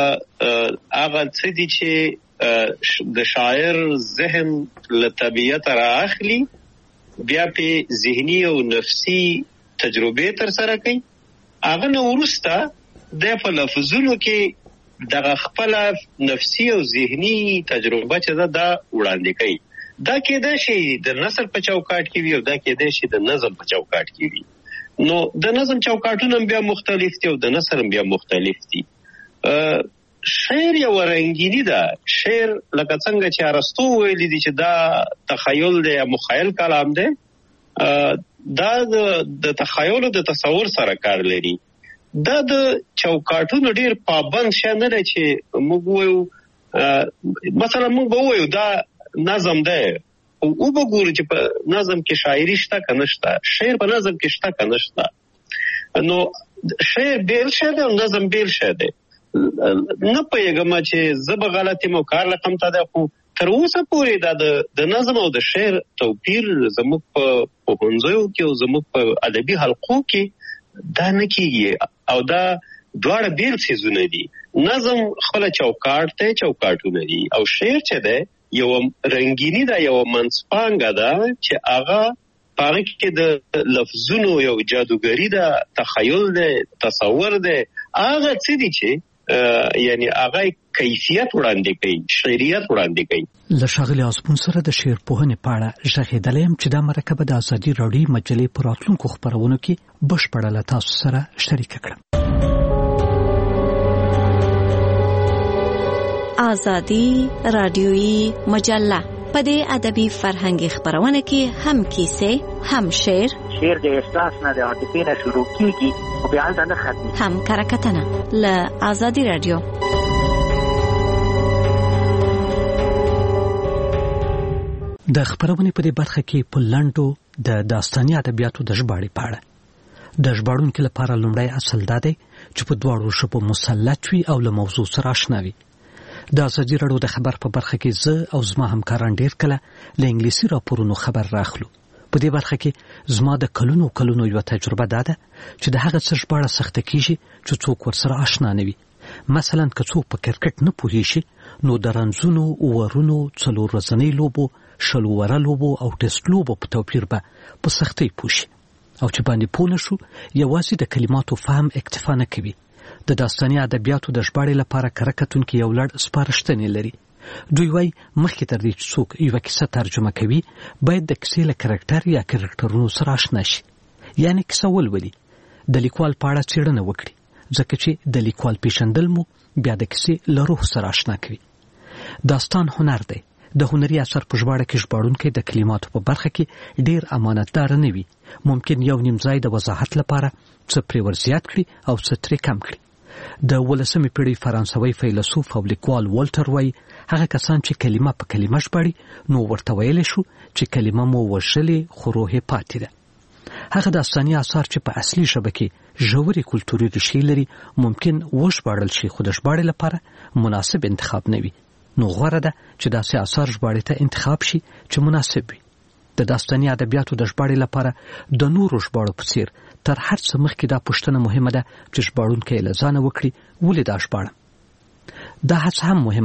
هغه څه دي چې د شاعر ذهن له طبیعت رااخلي، بیا په ذهني او نفسي تجربه تر سره کوي. هغه نو وروسته د په لفظونو کې دغه خپل نفسي او ذهني تجربه چې دا وړاندې کوي. دا کېدای شي د نثر په چوکاټ کې وي، او دا کېدای شي د نظم په چوکاټ کې وي. نو د نظم چوکاټونه بیا مختلف دي او د نثر بیا مختلف دي. شعر یو رنگینی ده. شعر لکه څنګه چې ارسطو ویلي دي چې دا تخیل دی یا مخیل کلام دی، دا د تخیل او د تصور سره کار لري. دا د چوکاټونو ډیر پابند شې نه دی چې موږ وایو مثلا موږ وایو دا نظم ده، او وګورئ چې په نظم کې شاعري شته که نشته، شعر په نظم کې شته که نشته. نو شعر بیل شه ده او نظم بیل شه ده. نه پوهېږم چې زه به غلط یم او کار رقم ته ده، خو تر اوسه پورې دا د نظم او د شعر توپیر زموږ په پوهنځیو کې او زموږ په ادبي حلقو کې دا نه کېږي، او دا دواړه بیل څیزونه دي. نظم خپله چوکاټ دی، چوکاټونه دي، او شعر چې دی یو رنگینی ده، یو منځپانګه ده چې هغه په هغه کې د لفظونو یو جادوګري ده، تخیل ده، تصور ده. هغه څه دي چې یعنی هغه کیفیت وړاندې کوي، شعریت وړاندې کوي. له ښاغلي ازمون سره د شعر پوهنې په اړه غږېدلی یم چې دا مرکه د ازادي راډیو مجلې په راتلونکو خپرونو کې بشپړه له تاسو سره شریکه کړم. ازادي راډیویي مجله په دې ادبي فرهنګي خپرونه کې هم کیسې، هم شعر د احساس نه د عاطفې نه شروع کیږي او بیا هلته نه ختمي، هم کرکټنه له ازادي راډیو. د خپرونې په دې برخه کې په لنډو د داستاني ادبیاتو د ژباړې په اړه. د ژباړونکو لپاره لومړی اصل دا دی چې په دواړو ژبو مسلط وي او له موضوع سره آشنا وي. د ازادي راډیو د خبر په برخه کې زه او زما همکاران ډیر کله له انګلیسي راپورونو خبر راخلو. په دې برخه کې زما د کلونو یو تجربه ده چې د هغه څه ژباړه سخته کیږي چې څوک ورسره آشنا نه وي. مثلا که څوک په کرکټ نه پوهیږي، نو د رنځونو، اوورونو، څلور ورځنۍ لوبو، شل اووره لوبو او ټیسټ لوبو په توپیر به په سختۍ پوه شي، او چې باندې پوه نه شو یوازې د کلماتو فهم اکتفا نه کوي. د داستاني ادبیاتو د ژباړې لپاره کره کتونکي یو لړ سپارښتنې لري. دوی وایي مخکې تر دې چې څوک یوه کیسه ترجمه کوي، باید د کیسې له کرکټر یا کرکټرونو سره آشنا شي، یعنې کیسه ولولي، د لیکوال په اړه څېړنه وکړي، ځکه چې د لیکوال پیژندل مو بیا د کیسې له روح سره آشنا کوي. داستان هنر دی. د هنري اثر په ژباړه کې ژباړونکی د کلماتو په برخه کې ډیر امانتدار نه وي. ممکن یو نیم ځای د وضاحت لپاره څه پرې ورزیات کړي او څه ترې کم کړي. د 18مې پیړۍ فرانسوي فیلسوف او لیکوال والټر وایي هغه کسان چې کلمه په کلمه ژباړي، نو ورته ویلی شو چې کلمه مو وژلې خو روح یې پاتې ده. هغه داستاني اثار چې په اصلي ژبه کې ژورې کلتوري ریښې لري ممکن وژباړل شي، خو د ژباړې لپاره مناسب انتخاب نه وي. نو غوره ده چې داسې اثار ژباړې ته انتخاب شي چې مناسب وي. د داستاني ادبیاتو د ژباړې لپاره د نورو ژباړو په څیر تر هر څه مخکې دا پوښتنه مهمه ده چې ژباړونکی له ځانه وکړي ولې دا ژباړم. دا هڅه هم مهمه ده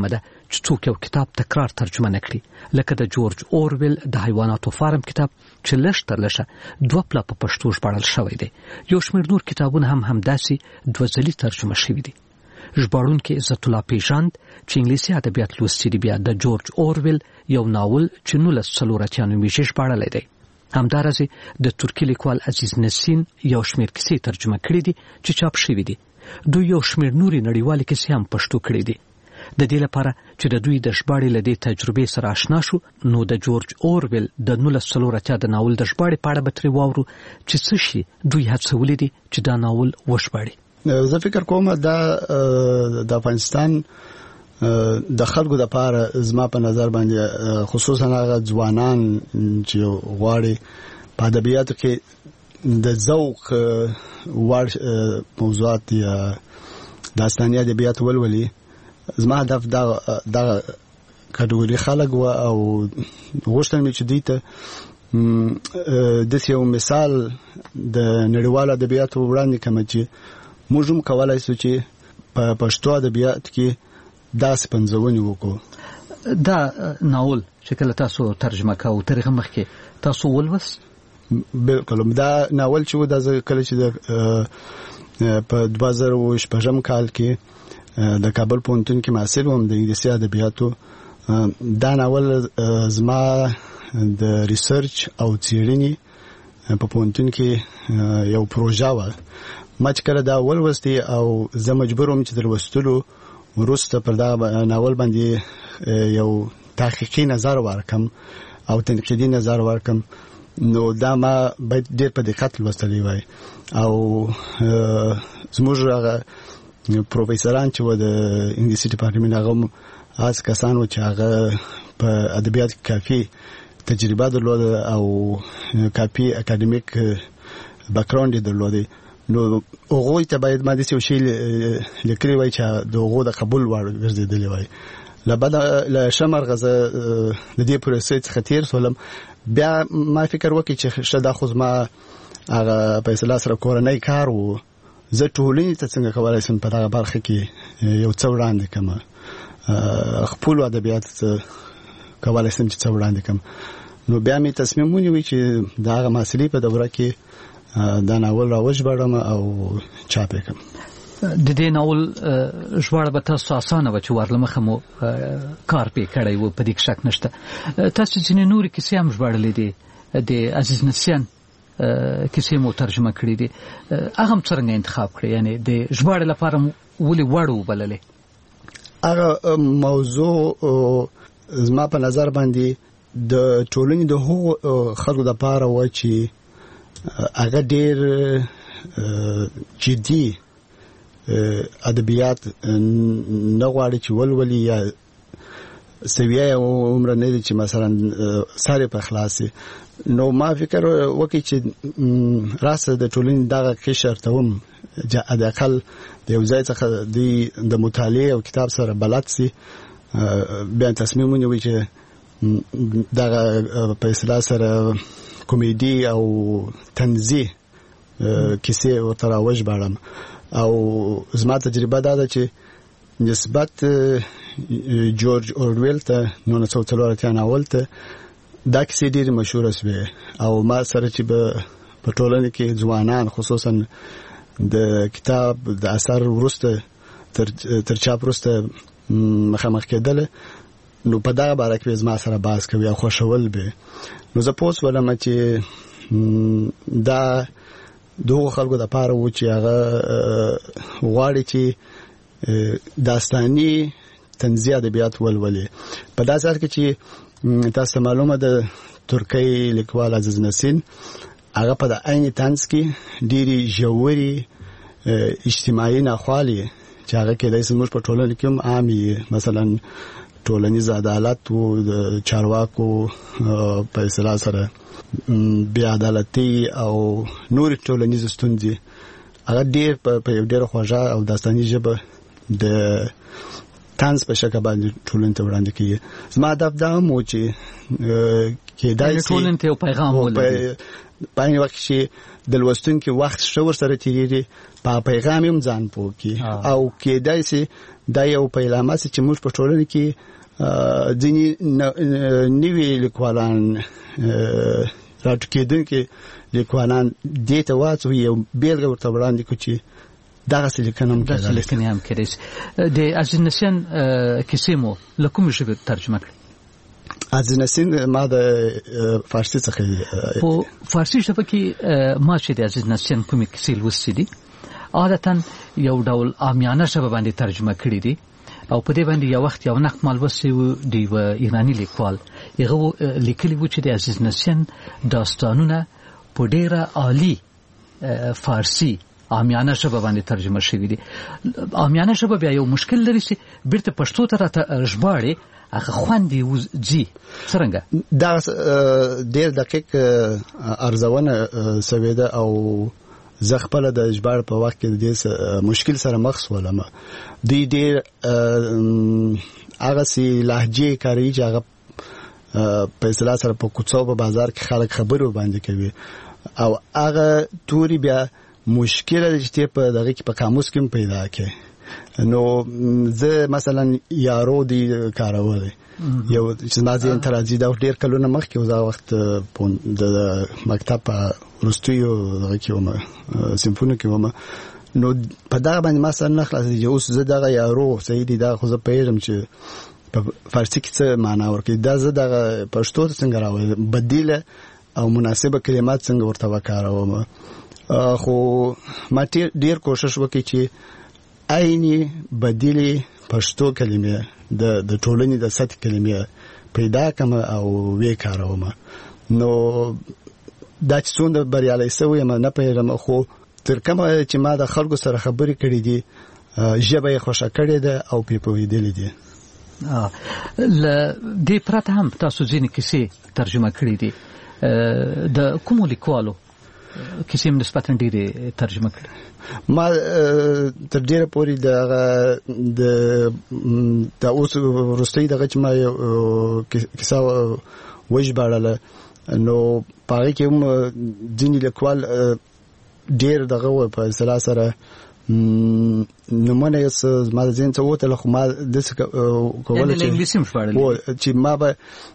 چې څوک یو کتاب تکرار ترجمه نکړي، لکه د جورج اورویل د حیواناتو فارم کتاب چې لږ تر لږه 2 پله په پښتو ژباړل شوی دی. یو شمېر نور کتابونه هم همداسې 2 ځلې ترجمه شوي دي. ژباړونکي عزت الله پیژاند چې انګلیسي ادبیات لوستي دي، بیا د جورج اورویل یو ناول چې 1940 نومیږي ژباړلی دی. همدارسې د ترکي لیکوال عزیز نسین یو شمېر کیسې ترجمه کړي دي چې چاپ شوي دي. دوی یو شمېر نورې نړیوالې کیسې هم پښتو کړي دي. د دې لپاره چې د دوی د ژباړې له دې تجربې سره آشنا شو، نو د جورج اورویل د 1940 د ناول د ژباړې په اړه به ترې واورو چې څه شي دوی هڅولي دي چې دا ناول وژباړي. زه فکر کوم دا د افغانستان د خلکو د لپاره زما په نظر باندې خصوصا هغه ځوانان چې غواړي په ادبیاتو کې د ذوق وړ موضوعات یا داستاني ادبیات ولولي، زما هدف دا کټګوري خلک و او غوښتل مې چې دوی ته د یو مثال د نړیوالو ادبیاتو وړاندې کړم چې موږ هم کولای شو چې په پښتو ادبیات کې داسې پنځونې وکړو. دا ناول چې کله تاسو ترجمه کاوه تر هغه مخکې تاسو ولوست؟ بالکل. دا ناول چې و دا کله چې په 2016 کال کې د کابل پوهنتون کې محصل وم د انګلیسي ادبیاتو، دا ناول زما د ریسرچ او څېړنې په پوهنتون کې یو پروژه وه. ما چې کله دا ولوستې او زه مجبور وم چې د لوستلو وروسته پر دا ناول باندې یو تحقیقي نظر ورکم او تنقیدي نظر ورکم، نو دا ما باید ډېر په دقت لوستلی وای. او زموږ هغه پروفیسوران چې و د انګلیسي ډپارټمنټ هغه هغه کسان و چې هغه په ادبیات کې کافي تجربه درلوده او کافي اکاډمیک بیکګراوند یې درلوده، نو هغوی ته باید ما داسې یو شی لیکلی وای چې د هغو د قبول وړ ګرځېدلی وای. له ښه مرغه زه د دې پروسې څخه تېر شولم. بیا ما فکر وکړ چې ښه دا خو زما هغه فیصله سره کورنی کار و، زه ټولنې ته څنګه کولی شم په دغه برخه کې یو څه وړاندې کړم، خپلو ادبیاتو ته کولی شم چې څه وړاندې کړم. نو بیا مې تصمیم ونیوی چې د هغه محصلې په دوره کې دا ناول راوژباړم او چاپ یې کړم. د دې ناول ژباړه به تاسو اسانه وه چې ورلمخه مو کار پې کړی و، په دې کې شک نشته. تاسو ځینې نورې کیسې هم ژباړلې دي، د عزیز نسیان کیسې مو ترجمه کړې دي، هغه هم څرنګه انتخاب کړې؟ یعنې د ژباړې لپاره ولې وړ وبللې؟ هغه موضوع زما په نظر باندې د ټولنې د هغو خلکو لپاره و چې هغه ډېر جدي ادبیات نه غواړي چې ولولي، یا سویه عمر نه دي چې مثلا ساري په خلاصي. نو ما فکر وکړ چې راسه د ټولنې دغه قشر ته هم د اقل د یو ځای څخه د مطالعه او کتاب سره بلد سي. بیا تصمیم ونیوی چې دغه په اصطلاح سره کمیډي او تنزیه کیسې ورته راوژباړم. او زما تجربه دا ده چې نسبت جورج اورویل ته 1940 ناول ته دا کیسې ډېرې مشهوره شوې، او ما سره چې په ټولنه کې ځوانان خصوصا د کتاب د اثر وروسته تر چاپ وروسته مخامخ کېدل، نو په دغه باره کې زما سره بحث کوي او خوښول به. نو زه پوه شولم چې دا دغه خلکو د پاره و چې هغه غواړي چې داستاني طنزي ادبیات ولولي. په داسې حال کې چې تاسو معلومه ده ترکی لیکوال عزیز نسین هغه په د عین طنز کې ډېری ژورې اجتماعي ناخوالې چې هغه کېدای شي موږ په ټولنه کې هم عامي، مثلا ټولنیز عدالت او د چارواکو په اصطلاح سره بې عدالتي او نور ټولنیز ستونزې هغه ډېر په یو ډېر خوږه او داستاني ژبه د طنز په شکل باندې ټولنې ته وړاندې کیږي. زما هدف دا هم و چې کېدای شي ټولنې ته یو پیغام ولري، په عین وخت چې د لوستونکي وخت ښه ورسره تېرېږي، په پیغام هم ځان پوه کړي، او کېدای شي دا یو پیغام چې موږ په ټولنه کې ځینې نوي لیکوالان راټوکېدونکي لیکوالان دې ته واچوي یو بیلګه ورته وړاندې کړي چې دغسې لیکنه هم کېدای شي. د عزیز نسیان کیسې مو له کومې ژبې ترجمه کړې؟ عزیز نسیان ما د فارسي څخه په فارسي ژبه کې ما چې د عزیز نسیان کومې کیسې لوستې دي عادتا یو ډول عامیانه ژبه باندې ترجمه کړې دي او په دې باندې یو وخت یو نقد مالوسي و دی و ایرانی لیکوال هغه لیکلی و چې د عزیز نسیان داستانونه په ډیره عالی فارسی عامیانه ژبه باندې ترجمه شوی دي. عامیانه ژبه بیا یو مشکل لري چې بیرته پښتو ته ژباړي هغه خوندې وځي څنګه دا ډیر دقیق ارزونه سوي ده او زه خپل د ژباړ په وخت کې د مشکل سره مخ شولم. دوی ډیر هغه سي لهجه کاری چې هغه په اصطلاح سره په کوڅو په بازار کې خلک خبرو باندې کوي او هغه توري بیا مشکل دی چې په دغه کې په قاموس کې پیدا کړي. نو زه مثلا یارو دی کارول یو چې نازي انتراجي دا ډیر کلونه مخکې وځه وخت د مکتب ورستیو دغه کې ومه سیمفوني کې ومه نو په دا باندې مثلا نه خلاص دی اوس زه دغه یارو سیدی دا خو زه پیژم چې په فارسی کې څه معنا ورکړي دا زه دغه پښتو څنګه راوړم بدیله او مناسبه کلمات څنګه ورته وکاروم. خو ما ډیر کوشش وکړ چې عیني بدیلې پښتو کلمې د ټولنې د سطح کلمې پیدا کړم او وې کاروم. نو دا چې څومره بریالي شوی یم نه پیژنم خو تر کومه چې ما د خلکو سره خبرې کړې دي ژبه یې خوښه کړې ده او پې پوهېدلې دي. دې پرته هم تاسو ځینې کیسې ترجمه کړې دي د کومو لیکوالو کیسې نسبتاً ډېرې ترجمه کړې؟ ما تر ډېره پورې د اوس وروستۍ دغه چې ما کیسه وژباړله نو په هغې کې هم ځینې لیکوال ډېر دغه و په اصطلاح سره نومونه یې زما د ذهن څه ووتله خو ما داسې کوله چې ما به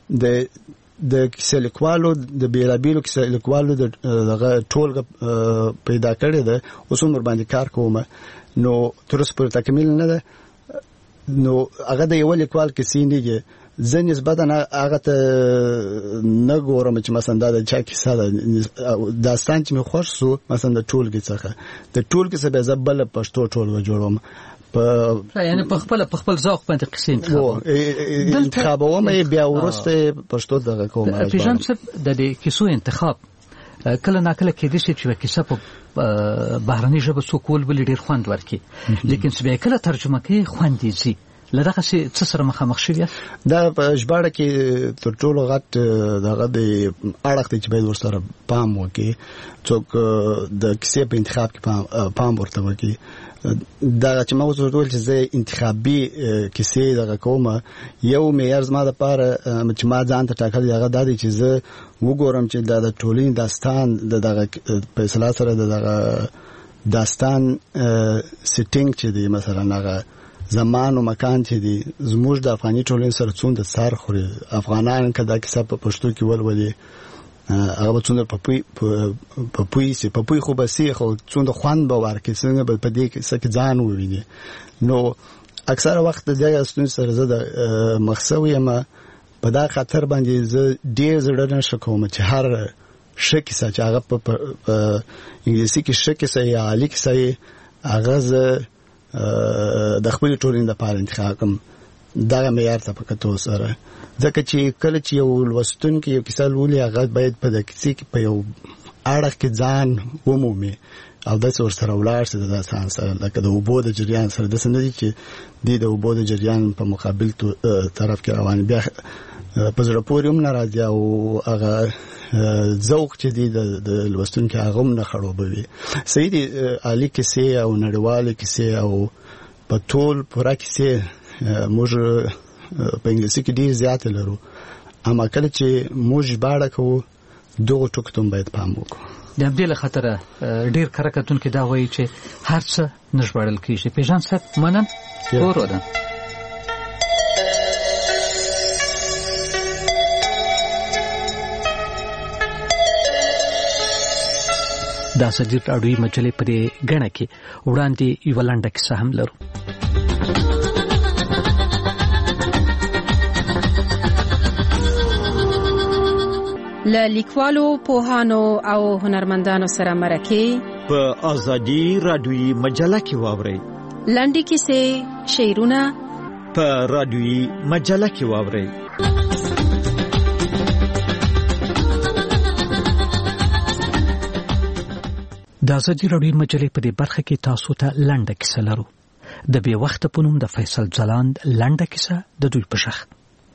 د کیسه لیکوالو د بیلابیلو کیسه لیکوالو دغه ټولګه پیدا کړې ده اوس هم ورباندې کار کوم نو تر اوسه پورې تکمیل نه ده. نو هغه د یو لیکوال کیسې نه دي زه نسبتا هغه ته نه ګورم چې مثلا دا د چا کیسه ده داستان چې مې خوښ سو مثلا د ټولګې څخه د ټولګې څخه به زه بله پښتو ټولګه جوړوم یعنی په خپل ذوق باندې قصې انتخابوم بیا وروسته پښتو دغه کوم. پیژن څه د دې کیسو انتخاب کله ناکله کېدای شي چې کیسه په بهرنۍ ژبه څوک ولولي ډېر خوند ورکړي لیکن چې بیا کله ترجمه کوي خوند یې ځي. له دغه څه سره مخامخ شوي دا په ژباړه کې تر ټولو غټ دغه د اړخ دی چې باید ورسره پام وکړي څوک د کیسې په انتخاب کې پام ورته وکړي. دا چې ما اوس ورته چې زه انتخابي کیسې دغه کوم یو معیار زما دپاره چې ما ځان ته ټاکلی هغه دا دی چې زه وګورم چې دا د ټولنې داستان دغه په اصطلاح سره دغه داستان سیټینګ چې دی مثلا هغه زمان او مکان چې دی زموږ د افغاني ټولنې سره څومره سر خوري افغانان که دا کیسه په پښتو کې ولولي هغه به څومره په پوی خو به سي خو څومره خوند به ورکړي څنګه به په دې کیسه کې ځان وویني. نو اکثره وخت د دې ستونزې سره زه د مخ شوی یم په دا خاطر باندې زه ډېر زړه نه ښه کوم چې هر ښه کیسه چې هغه په انګلیسي کې ښه کیسه یا عالي کیسه هغه زه د خپل ټولنې لپاره انتخاب کوم دغه معیار ته په کتو سره ځکه چې کله چې یو لوستونکی یو کیسه لولي هغه باید په دې کیسې کې په یو اړخ کې ځان ومومي او داسې ورسره ولاړ شي د داستان سره لکه د اوبو د جریان سره داسې نه دي چې د اوبو د جریان په مقابل طرف کې روان بیا په زړه پورې هم نه راځي او هغه ذوق چې دی د لوستونکي هغه هم نه خړوبوي. صحیح دي عالي کیسې او نړیوالې کیسې او په ټول پوره کیسې موږ په انګلیسي کې ډېر زیات لرو اما کله چې موږ ژباړه کوو دغه ټکو ته باید پام وکړو. د همدې له خطره ډېر کره کتونکي دا وایي چې هر څه نه ژباړل کېږي. پیژن صاحب منن ورو ده د ازادي راډیو مجلې په دې غڼه کې وړاندې یو لنډه کیسه هم لرو. له لیکوالو، پوهانو او هنرمندانو سره مرکه په ازادي راډیوي مجله کې واورئ. لنډې کیسې، شعرونه په راډیوي مجله کې واورئ. د ازادي راډیو مجلې په دې برخه کې تاسو ته لنډه کیسه لرو. د بې وخته په نوم د فیصل ځلاند لنډه کیسه د دوی په شخ.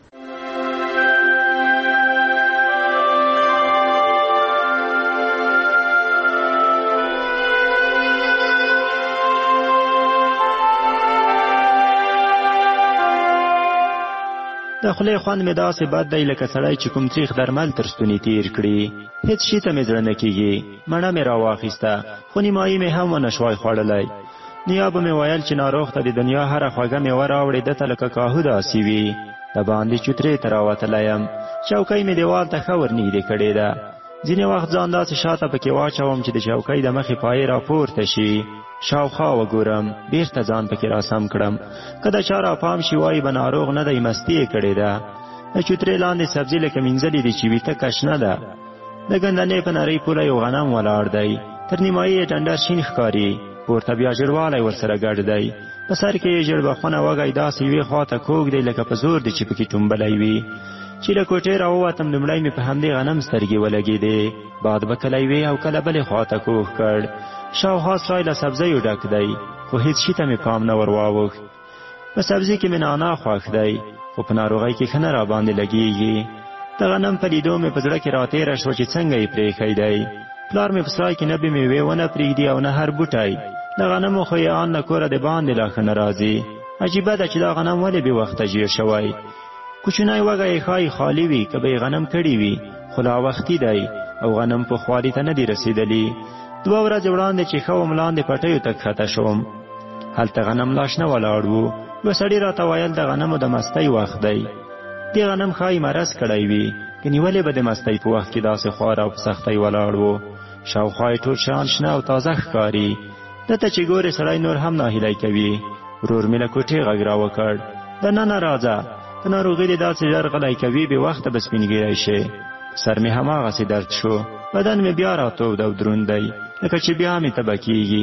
د خولې خوند مې داسې بد دی لکه سړی چې کوم تریخ درمل تر ستوني تیر کړي. هیڅ شي ته مې زړه نه کېږي. مڼه مې راواخیسته خو نیمایي مې هم ونه شوای خوړلی. نیا به مې ویل چې ناروغ ته د دنیا هره خوږه میوه راوړې ده ته لکه کاهو داسې وي. د باندې چوترې ته راوتلی یم. چوکۍ مې دیوال ته ښه ورنږدې کړې ده. ځینې وخت ځان داسې شاته پکې واچوم چې د چوکۍ د مخې پایې راپورته شي. شاوخوا وګورم، بیرته ځان پکې راسم کړم. که د چا راپام شي وایي به ناروغ نه دی، مستي یې کړې ده. د چوترې لاندې سبزي لکه مینځلې دي چې ویته کشنه ده. د ګندنې په نرۍ پوله یو غنم ولاړ دی. تر نیمایي یې ټنډر شین ښکاري. پورته بیا ژړوالی ورسره ګډ دی. په سر کې یې ژړبخونه وږی داسې یوې خواته کوږ دی لکه په زور دی چې پکې ټومبلی وي. چې له کوټې راووتم لومړی مې په همدې غنم سترګې ولګېدې. باد به کله یوې او کله بلې خواته کوږ کړ. شاوخوا سرای له سبزیو ډک دی خو هیڅ شي ته مې پام نه ور واوښت. په سبزي کې مې نعنا خوښ دی خو په ناروغۍ کې ښه نه راباندې لګېږي. د غنم په لیدو مې په زړه کې راتېره شوه چې څنګه یې پرېښی دی. پلار مې په سرای کې نه به مېوې ونه پرېږدي او نه هر بوټی. د غنمو خو یې ان له کوره د باندې لا ښه نه راځي. عجیبه ده چې دا غنم ولې بې وخته ژیر شوی. کوچنی وږی یې ښایي خالي وي که به یې غنم کړي وي خو لا وختي دی او غنم په خوالي ته نه دي رسېدلي. 2 ورځې وړاندې چې ښه وم لاندې پټیو ته کښته شوم. هلته غنم لا شنه ولاړ وو. یوه سړي راته ویل د غنمو د مستۍ وخت دی. دې غنم ښایي مرض کړی وي ګنې ولې به د مستۍ په وخت کې داسې خوار او په سختۍ ولاړ وو. شاوخوا یې ټول شیان شنه او تازه ښکاري. دته چې ګورې سړی نور هم ناهیلی کوي. ورور مې له کوټې غږ راوکړ، دننه راځه، که ناروغي دې داسې ژر غلی کوي بې وخته به سپینګیری شي. سر مې هماغسې درد شو. بدن مې بیا راتود او دروند دی لکه چې بیا مې تبه کېږي.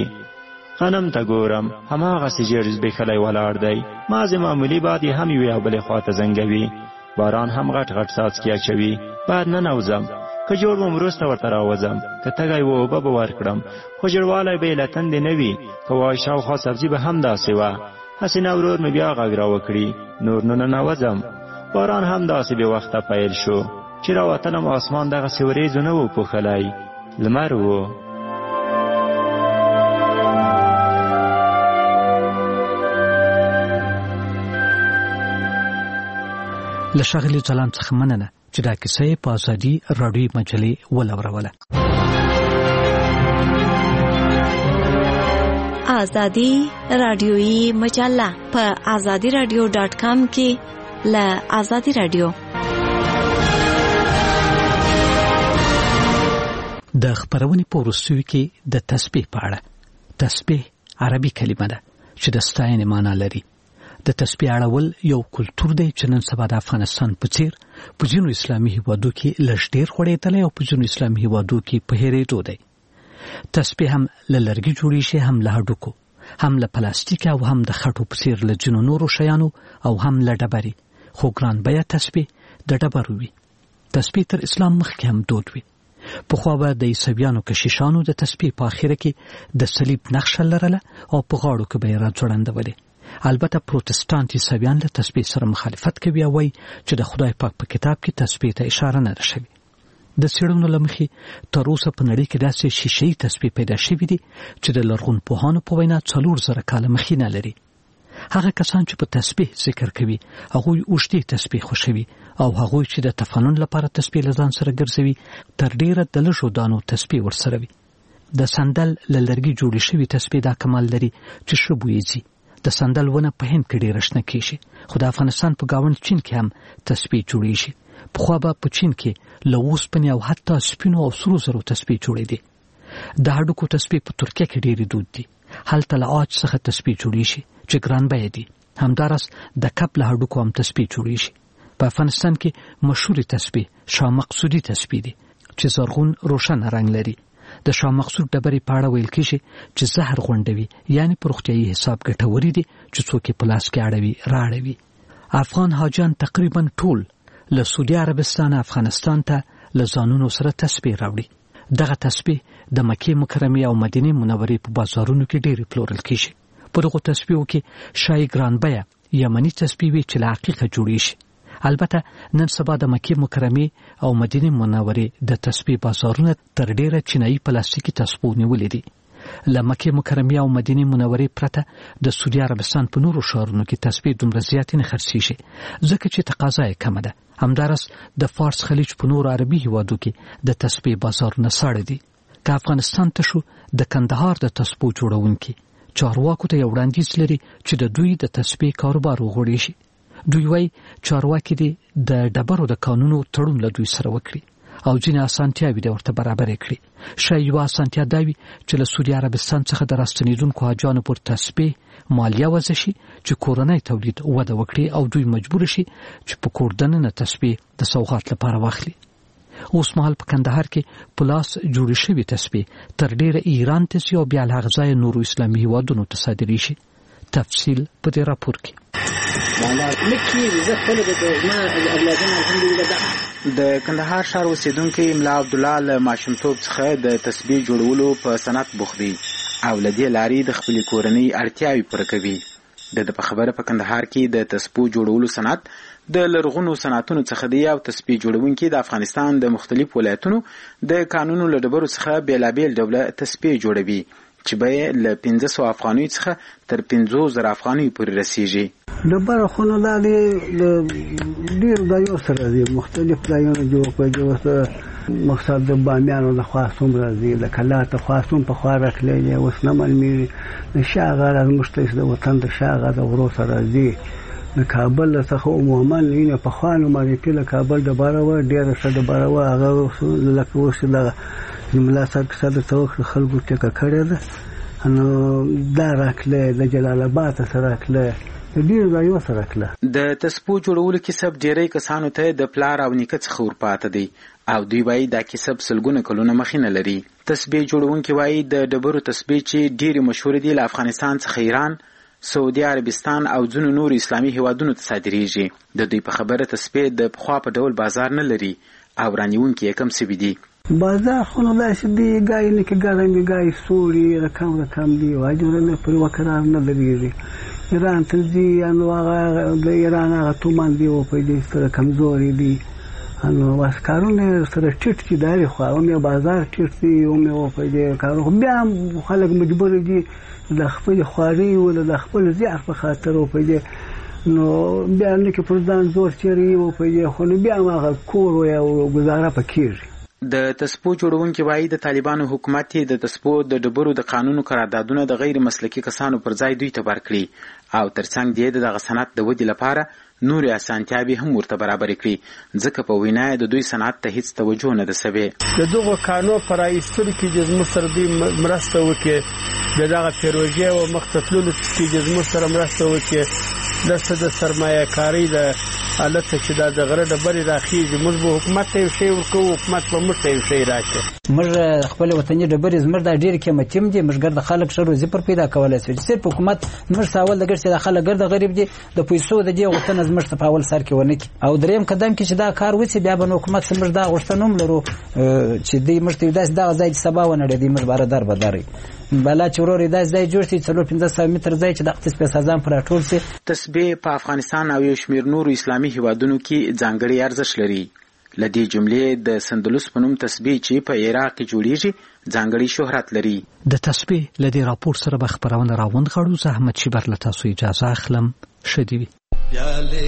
غنم ته ګورم هماغسې ژېړ زبېښلی ولاړ دی. مازې معمولي باد یې هم یوې او بلې خواته زنګوي. باران هم غټ غټ څاڅکي اچوي. باید ننوځم، که جوړ وم وروسته ورته راوځم. که تږی و اوبه به ورکړم خو ژړوالی به یې له تندې نه وي. که وایي شاوخوا سبزي به هم داسې وه. هسې نه ورور مې بیا غږ راوکړي نور نو ننوځم. باران هم داسې بې وخته پیل شو. چې راوتلم آسمان دغسې وریځو نه و پوښلی، لمر و. له ښاغلي ځلاند څخه مننه چې دا کیسه یې په ازادي راډیوي مجلې ولوروله. ازادي راډیوي مجله په azadiradio.com کې له ازادي راډیو د خبرونې په وروستیو کې د تسبیح په اړه. تسبیح عربي کلمه ده چې د ستاینې معنا لري. د تسبیح اړول یو کلتور دی چې نن سبا د افغانستان په څیر په ځینو اسلامي هیوادو کې لږ ډېر خوړېدلی او په ځینو اسلامي هیوادو کې په هېرېدو دی. تسبیح هم له لرګي جوړېږي، هم له هډوکو، هم له پلاستیک او هم د خټو په څیر له ځینو نورو شیانو او هم له ډبرې. خو ګران بیه تسبیح د ډبرو وي. تسبیح تر اسلام مخکې هم دود وي. پخوا به د عیسویانو کشیشانو د تسبیح په اخره کې د صلیب نقشه لرله او په غاړو کې به یې راځوړندولې. البته پروتستانت عیسویان له تسبیح سره مخالفت کوي او وایي چې د خدای پاک په کتاب کې تسبیح ته اشاره نه ده شوې. د څېړنو له مخې تر اوسه په نړۍ کې داسې شیشه‌یي تسبیح پیدا شوي دي چې د لرغونپوهانو په وینا 4000 کاله مخینه لري. هغه کسان چې په تسبیح ذکر کوي هغوی اوږدې تسبیح خوښوي او هغوی چې د تفنن لپاره تسبیح له ځان سره ګرځوي تر ډیره د لږو دانو تسبیح ورسره وي. د سندل له لرګي جوړې شوي تسبیح دا کمال لري چې ښه بوی ځي. د سندل ونه په هند کې ډېره شنه کېږي، خو د افغانستان په ګاونډ چین کې هم تسبیح جوړېږي. پخوا به په چین کې له اوسپنې او حتی سپینو او سرو زرو تسبیح جوړېدې. د هډوکو تسبیح په ترکیه کې ډېری دود دي. هلته له عاج څخه تسبیح جوړی شي چې ګران بیه دي. همدارس د کپ له هډوکو هم تسبیح جوړی شي. په افغانستان کې مشهور تسبیح شاه مقصودی تسبیح دي چې زرغون روشن رنگ لري. د شاه مقصود ډبرې په اړه ویل کېږي چې زهر غونډوي، یعنی پر روغتیايي حساب ګټوري دي چې څوک په لاس کې اړوي راړوي. افغان حاجیان تقریبا ټول له سعودي عربستان افغانستان ته له ځانونو سره تسبیح راوړي. دغه تسبیح د مکې مکرمې او مدینه منورې په بازارونو کې ډېر پلورل کېږي. په دغه تسبیحو کې شای ګران بیه یمني تسبیح وي چې له عقیقه جوړې شي. البته نن سبا د مکې مکرمې او مدینه منورې د تسبیح بازارونه تر ډیره چینایي پلاستیکي تسبیح نیولې دي. له مکې مکرمې او مدینه منورې پرته د سعودي عربستان په نورو ښارونو کې تسبیح دومره زیاتې نه خرڅېږي ځکه چې تقاضا یې کمه ده. همدارس د فارس خلیج په نورو عربي هیوادو کې د تسبیح بازارونه ساړه دي. که افغانستان ته شو، د کندهار د تسبیح جوړونکي چارواکو ته یو وړاندیز لري چې د دوی د تسبیح کاروبار وغوړي شي. دوی وايي چارواکي دي د ډبرو د قانونو تړون له دوی سره وکړي او ځینې اسانتیاوې د ورته برابر کړي. شاید یو اسانتیا دا وي چې له سعودي عربستان څخه د راستنیدونکو حاجیانو پر تسبیح مالیه وضع شي چې کورنۍ تولید وده وکړي او دوی مجبور شي چې په کور دننه تسبیح د سوغات لپاره واخلي. اوس مهال په کندهار کې پلاس جوړې شوې تسبیح تر ډیره ایران ته ځي او بیا له هغه ځایه نورو اسلامي هیوادونو ته صادریږي. تفصیل په دې راپور کې. د کندهار ښار اوسیدونکي ملا عبدالله له ماشومتوب څخه د تسبیح جوړولو په صنعت بوخت دی او له دې لارې د خپلې کورنۍ اړتیاوې پوره کوي. د په خبره په کندهار کې د تسبیح جوړولو صنعت د لرغونو صنعتونو څخه دی او تسبیح جوړونکي د افغانستان د مختلف ولایتونو د قانونو له ډبرو څخه بیلابیل ډوله تسبیح جوړوي چې به له 1500 افغانیو څخه تر 50,000 افغانیو پورې رسیږي. ډبره خونه لاندې ډېر ځایو سره دي، مختلف ځایونه جوړ کړي. مقصد د بامیانو د خواصوم راځي، د کلات خواصوم په خوا راخلي، اوس نه ملمي د شاغه د مشترک د وطن د شاغه د غرو سره راځي. د کابل څخه عموما نه په خوانو باندې په کابل د بارو ډېر څه د بارو هغه لکه اوس د ملا صاحب توخ خلکو ټکه کړی ده. نو دا راکله د جلال آباد سره راکله ډیر ځایو سره راکله. د تسبیح جوړولو کسب ډیری کسانو ته د پلار او نیکه څخه ورپاته دی او دوی وايي دا کسب سلګونه کلونه مخینه لري. تسبیح جوړونکي وايي د ډبرو تسبیح چې ډیره مشهور دي له افغانستان څخه ایران، سعودي عربستان او ځینو نور اسلامي هیوادونو ته صادریږي. د دوی په خبره تسبیح د پخوا په ډول بازار نه لري او رانیونکي یې کم سوي دي. بازار خونه داسې دی، ګای نه کې ګرمې ګای سوري رقم دی، واجبونه پر وکړه نه لري. ایران ته ځي نو هغه د ایران هغه تومان دی او په دې سره کمزوري دي. نو واسکارونه سره ټیټ چې داري خو هم بازار ټیټ دی او مې په دې کارو بیا خلک مجبور دي د خپل خواري او د خپل ضعف په خاطر او په دې نو بیا نه کې پر ځان زور چیري او په دې خو بیا هغه کور او گزاره پکېږي. د تسبیح جوړونکي وايي د طالبانو حکومت د تسبیح د ډبرو د قانونو قراردادونه د غیر مسلکي کسانو پر ځای دوی ته ورکړي او ترڅنګ د دغه صنعت د ودې لپاره نورې اسانتیاوې هم ورته برابر کړي ځکه په وینا د دوی صنعت ته هیڅ توجه نه ده سوې. د دغه قانون پر ایستلو کې د زموږ سره دوی مرسته وکړي، دغه پروژې او مختصلو کې د زموږ سره مرسته وکړي. د سرمایه کاری د حالت چې د غره ډبرې راخیږي، موږ به حکومت ته یو شی ورکوو، حکومت به موږ ته یو شی راکړي. موږ خپل وطني ډبرې زموږ د ډېر قیمتي دي، موږ ګرد خلک ښه روزي پر پیدا کولای شي. صرف حکومت موږ ساول د ګرد چې د خلک ګرد غریب دي د پیسو د دې غوښتنه زموږ ته په اول سر کې ونه کی او دریم قدم کې چې دا کار وسی بیا به حکومت سمج دا غوښتنه هم لرو چې دې موږ ته داس دا ځای سبا ونه دې موږ بار در بداري بلا چوروري داس ځای جوړ شي 350 متر ځای چې د اقتصاد سازان پر ټول سي. تسبیح په افغانستان او یو شمېر نورو اسلامي هیوادونو کې ځانګړي ارزښت لري. لدې جملې د سندلوس په نوم تسبیح چې په عراق کې جوړیږي ځانګړي شهرت لري. د تسبیح لدې راپور سره به خبرونه راوند غړو. زحمت شي بر لته سو اجازه اخلم شدي پیاله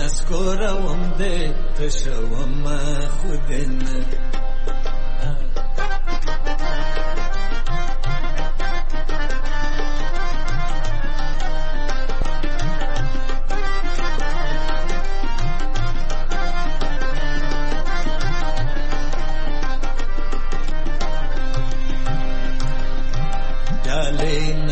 نسکورم دې تشوم خودن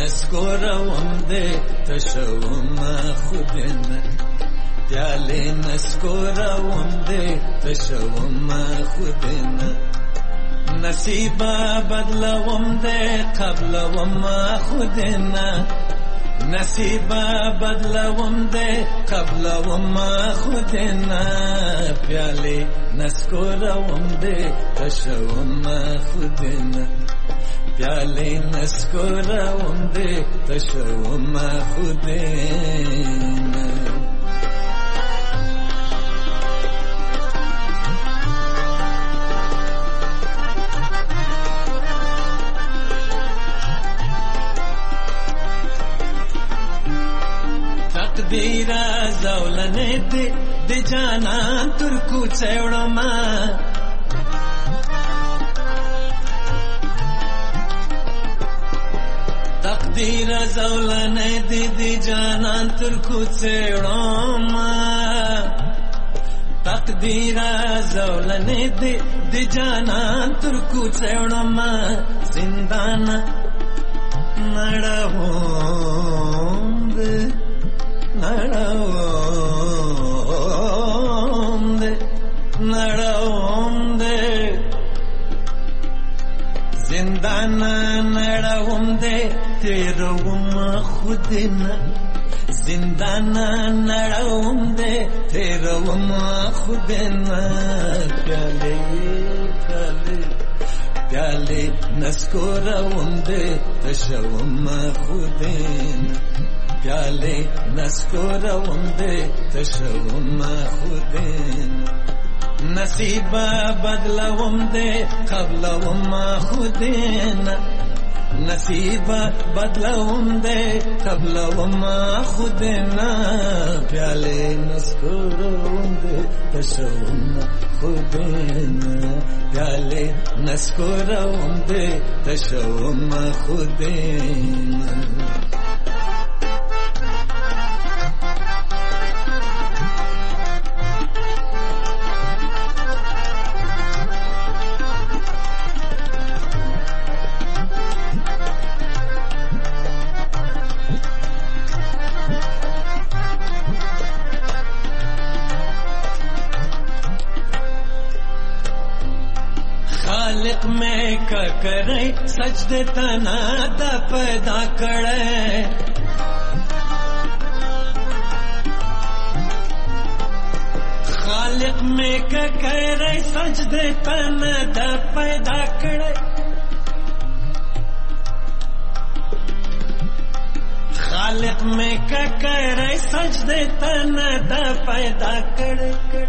نسکوروم دې تشوم خودنه پیالې نسکوروم دې تشوم خودنه نصیبه بدلوم دې قبلوم خودنه نصیبه بدلوم دې قبلوم خودنه پیالې نسکوروم دې تشوم خودنه پیالې نسکوروم دې تشوم خودنه تقدیره زولنې دې د جانان تر کوڅه وړمه تقدیره زولنې دې د جانان تر کوڅه وړمه تقدیره زولنې دې د جانان تر کوڅه وړمه زندان نړوم دې نړوم دې زندان نړوم دې تیروم خودنه زندان نړوم دې تیروم خودنه پیالې پیالې نسکوروم دې تشوم خودنه پیالې نسکوروم دې تشوم خودنه نصیبه بدلوم دې قبلوم خودنه نصیبه بدلوم دې قبلوم خودنه پیالې نسکوروم دې تشوم خودنه پیالې نسکوروم دې تشوم خودنه خالق میں کا کرے سجدے تنا دا پیدا کرے خالق میں کا کرے سجدے تنا دا پیدا کرے خالق میں کا کرے سجدے تنا دا پیدا کرے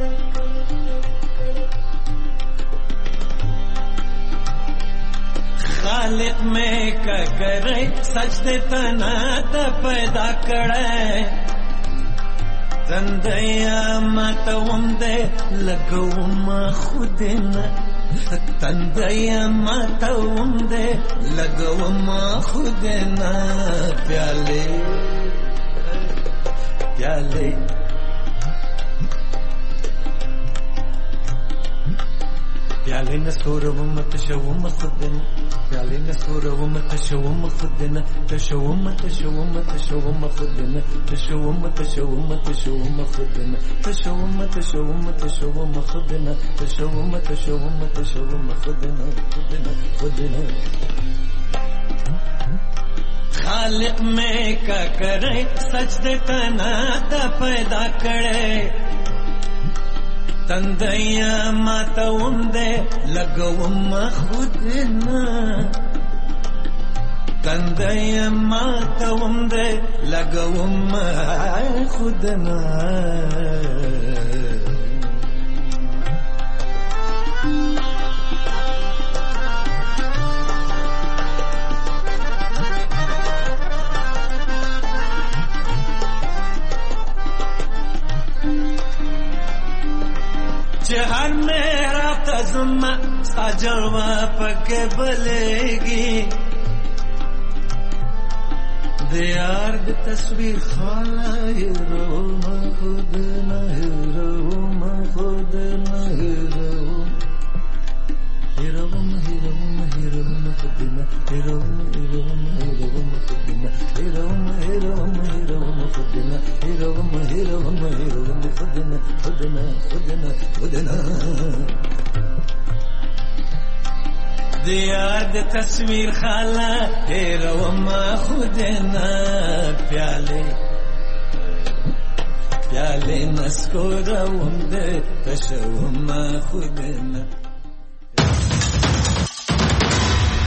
خالق میں کا کرے سجدے تنا دا پیدا کرے تندیا ماتوم دے لگوم خودنه تندیا ماتوم دے لگوم خودنه پیالے پیالے پیالے نسکوروم تشوم خودنه پیالې نسکوروم تشوم خودنه تشوم تشوم تشوم خودنه تشوم تشوم تشوم خودنه تشوم تشوم تشوم خودنه تشوم تشوم تشوم خودنه خودنه خالق میں کا کرے سجدے تنا دا پیدا کرے تندیا ماتوم دے لگوم خودنه تندیا ماتوم دے لگوم خودنه جہر میرا تزم سجوا پک بلےگی دیار دی تصویر خالا ہیروم خود نہ ہیروم خود نہ ہیروم ہیروم ہیروم ہیروم خود نہ ہیروم ہیروم ہیروم خود نہ خودنا دیار د تصویر خالا هیرو ما خودنا پیاله نسکو روم ده تشو ما خودنا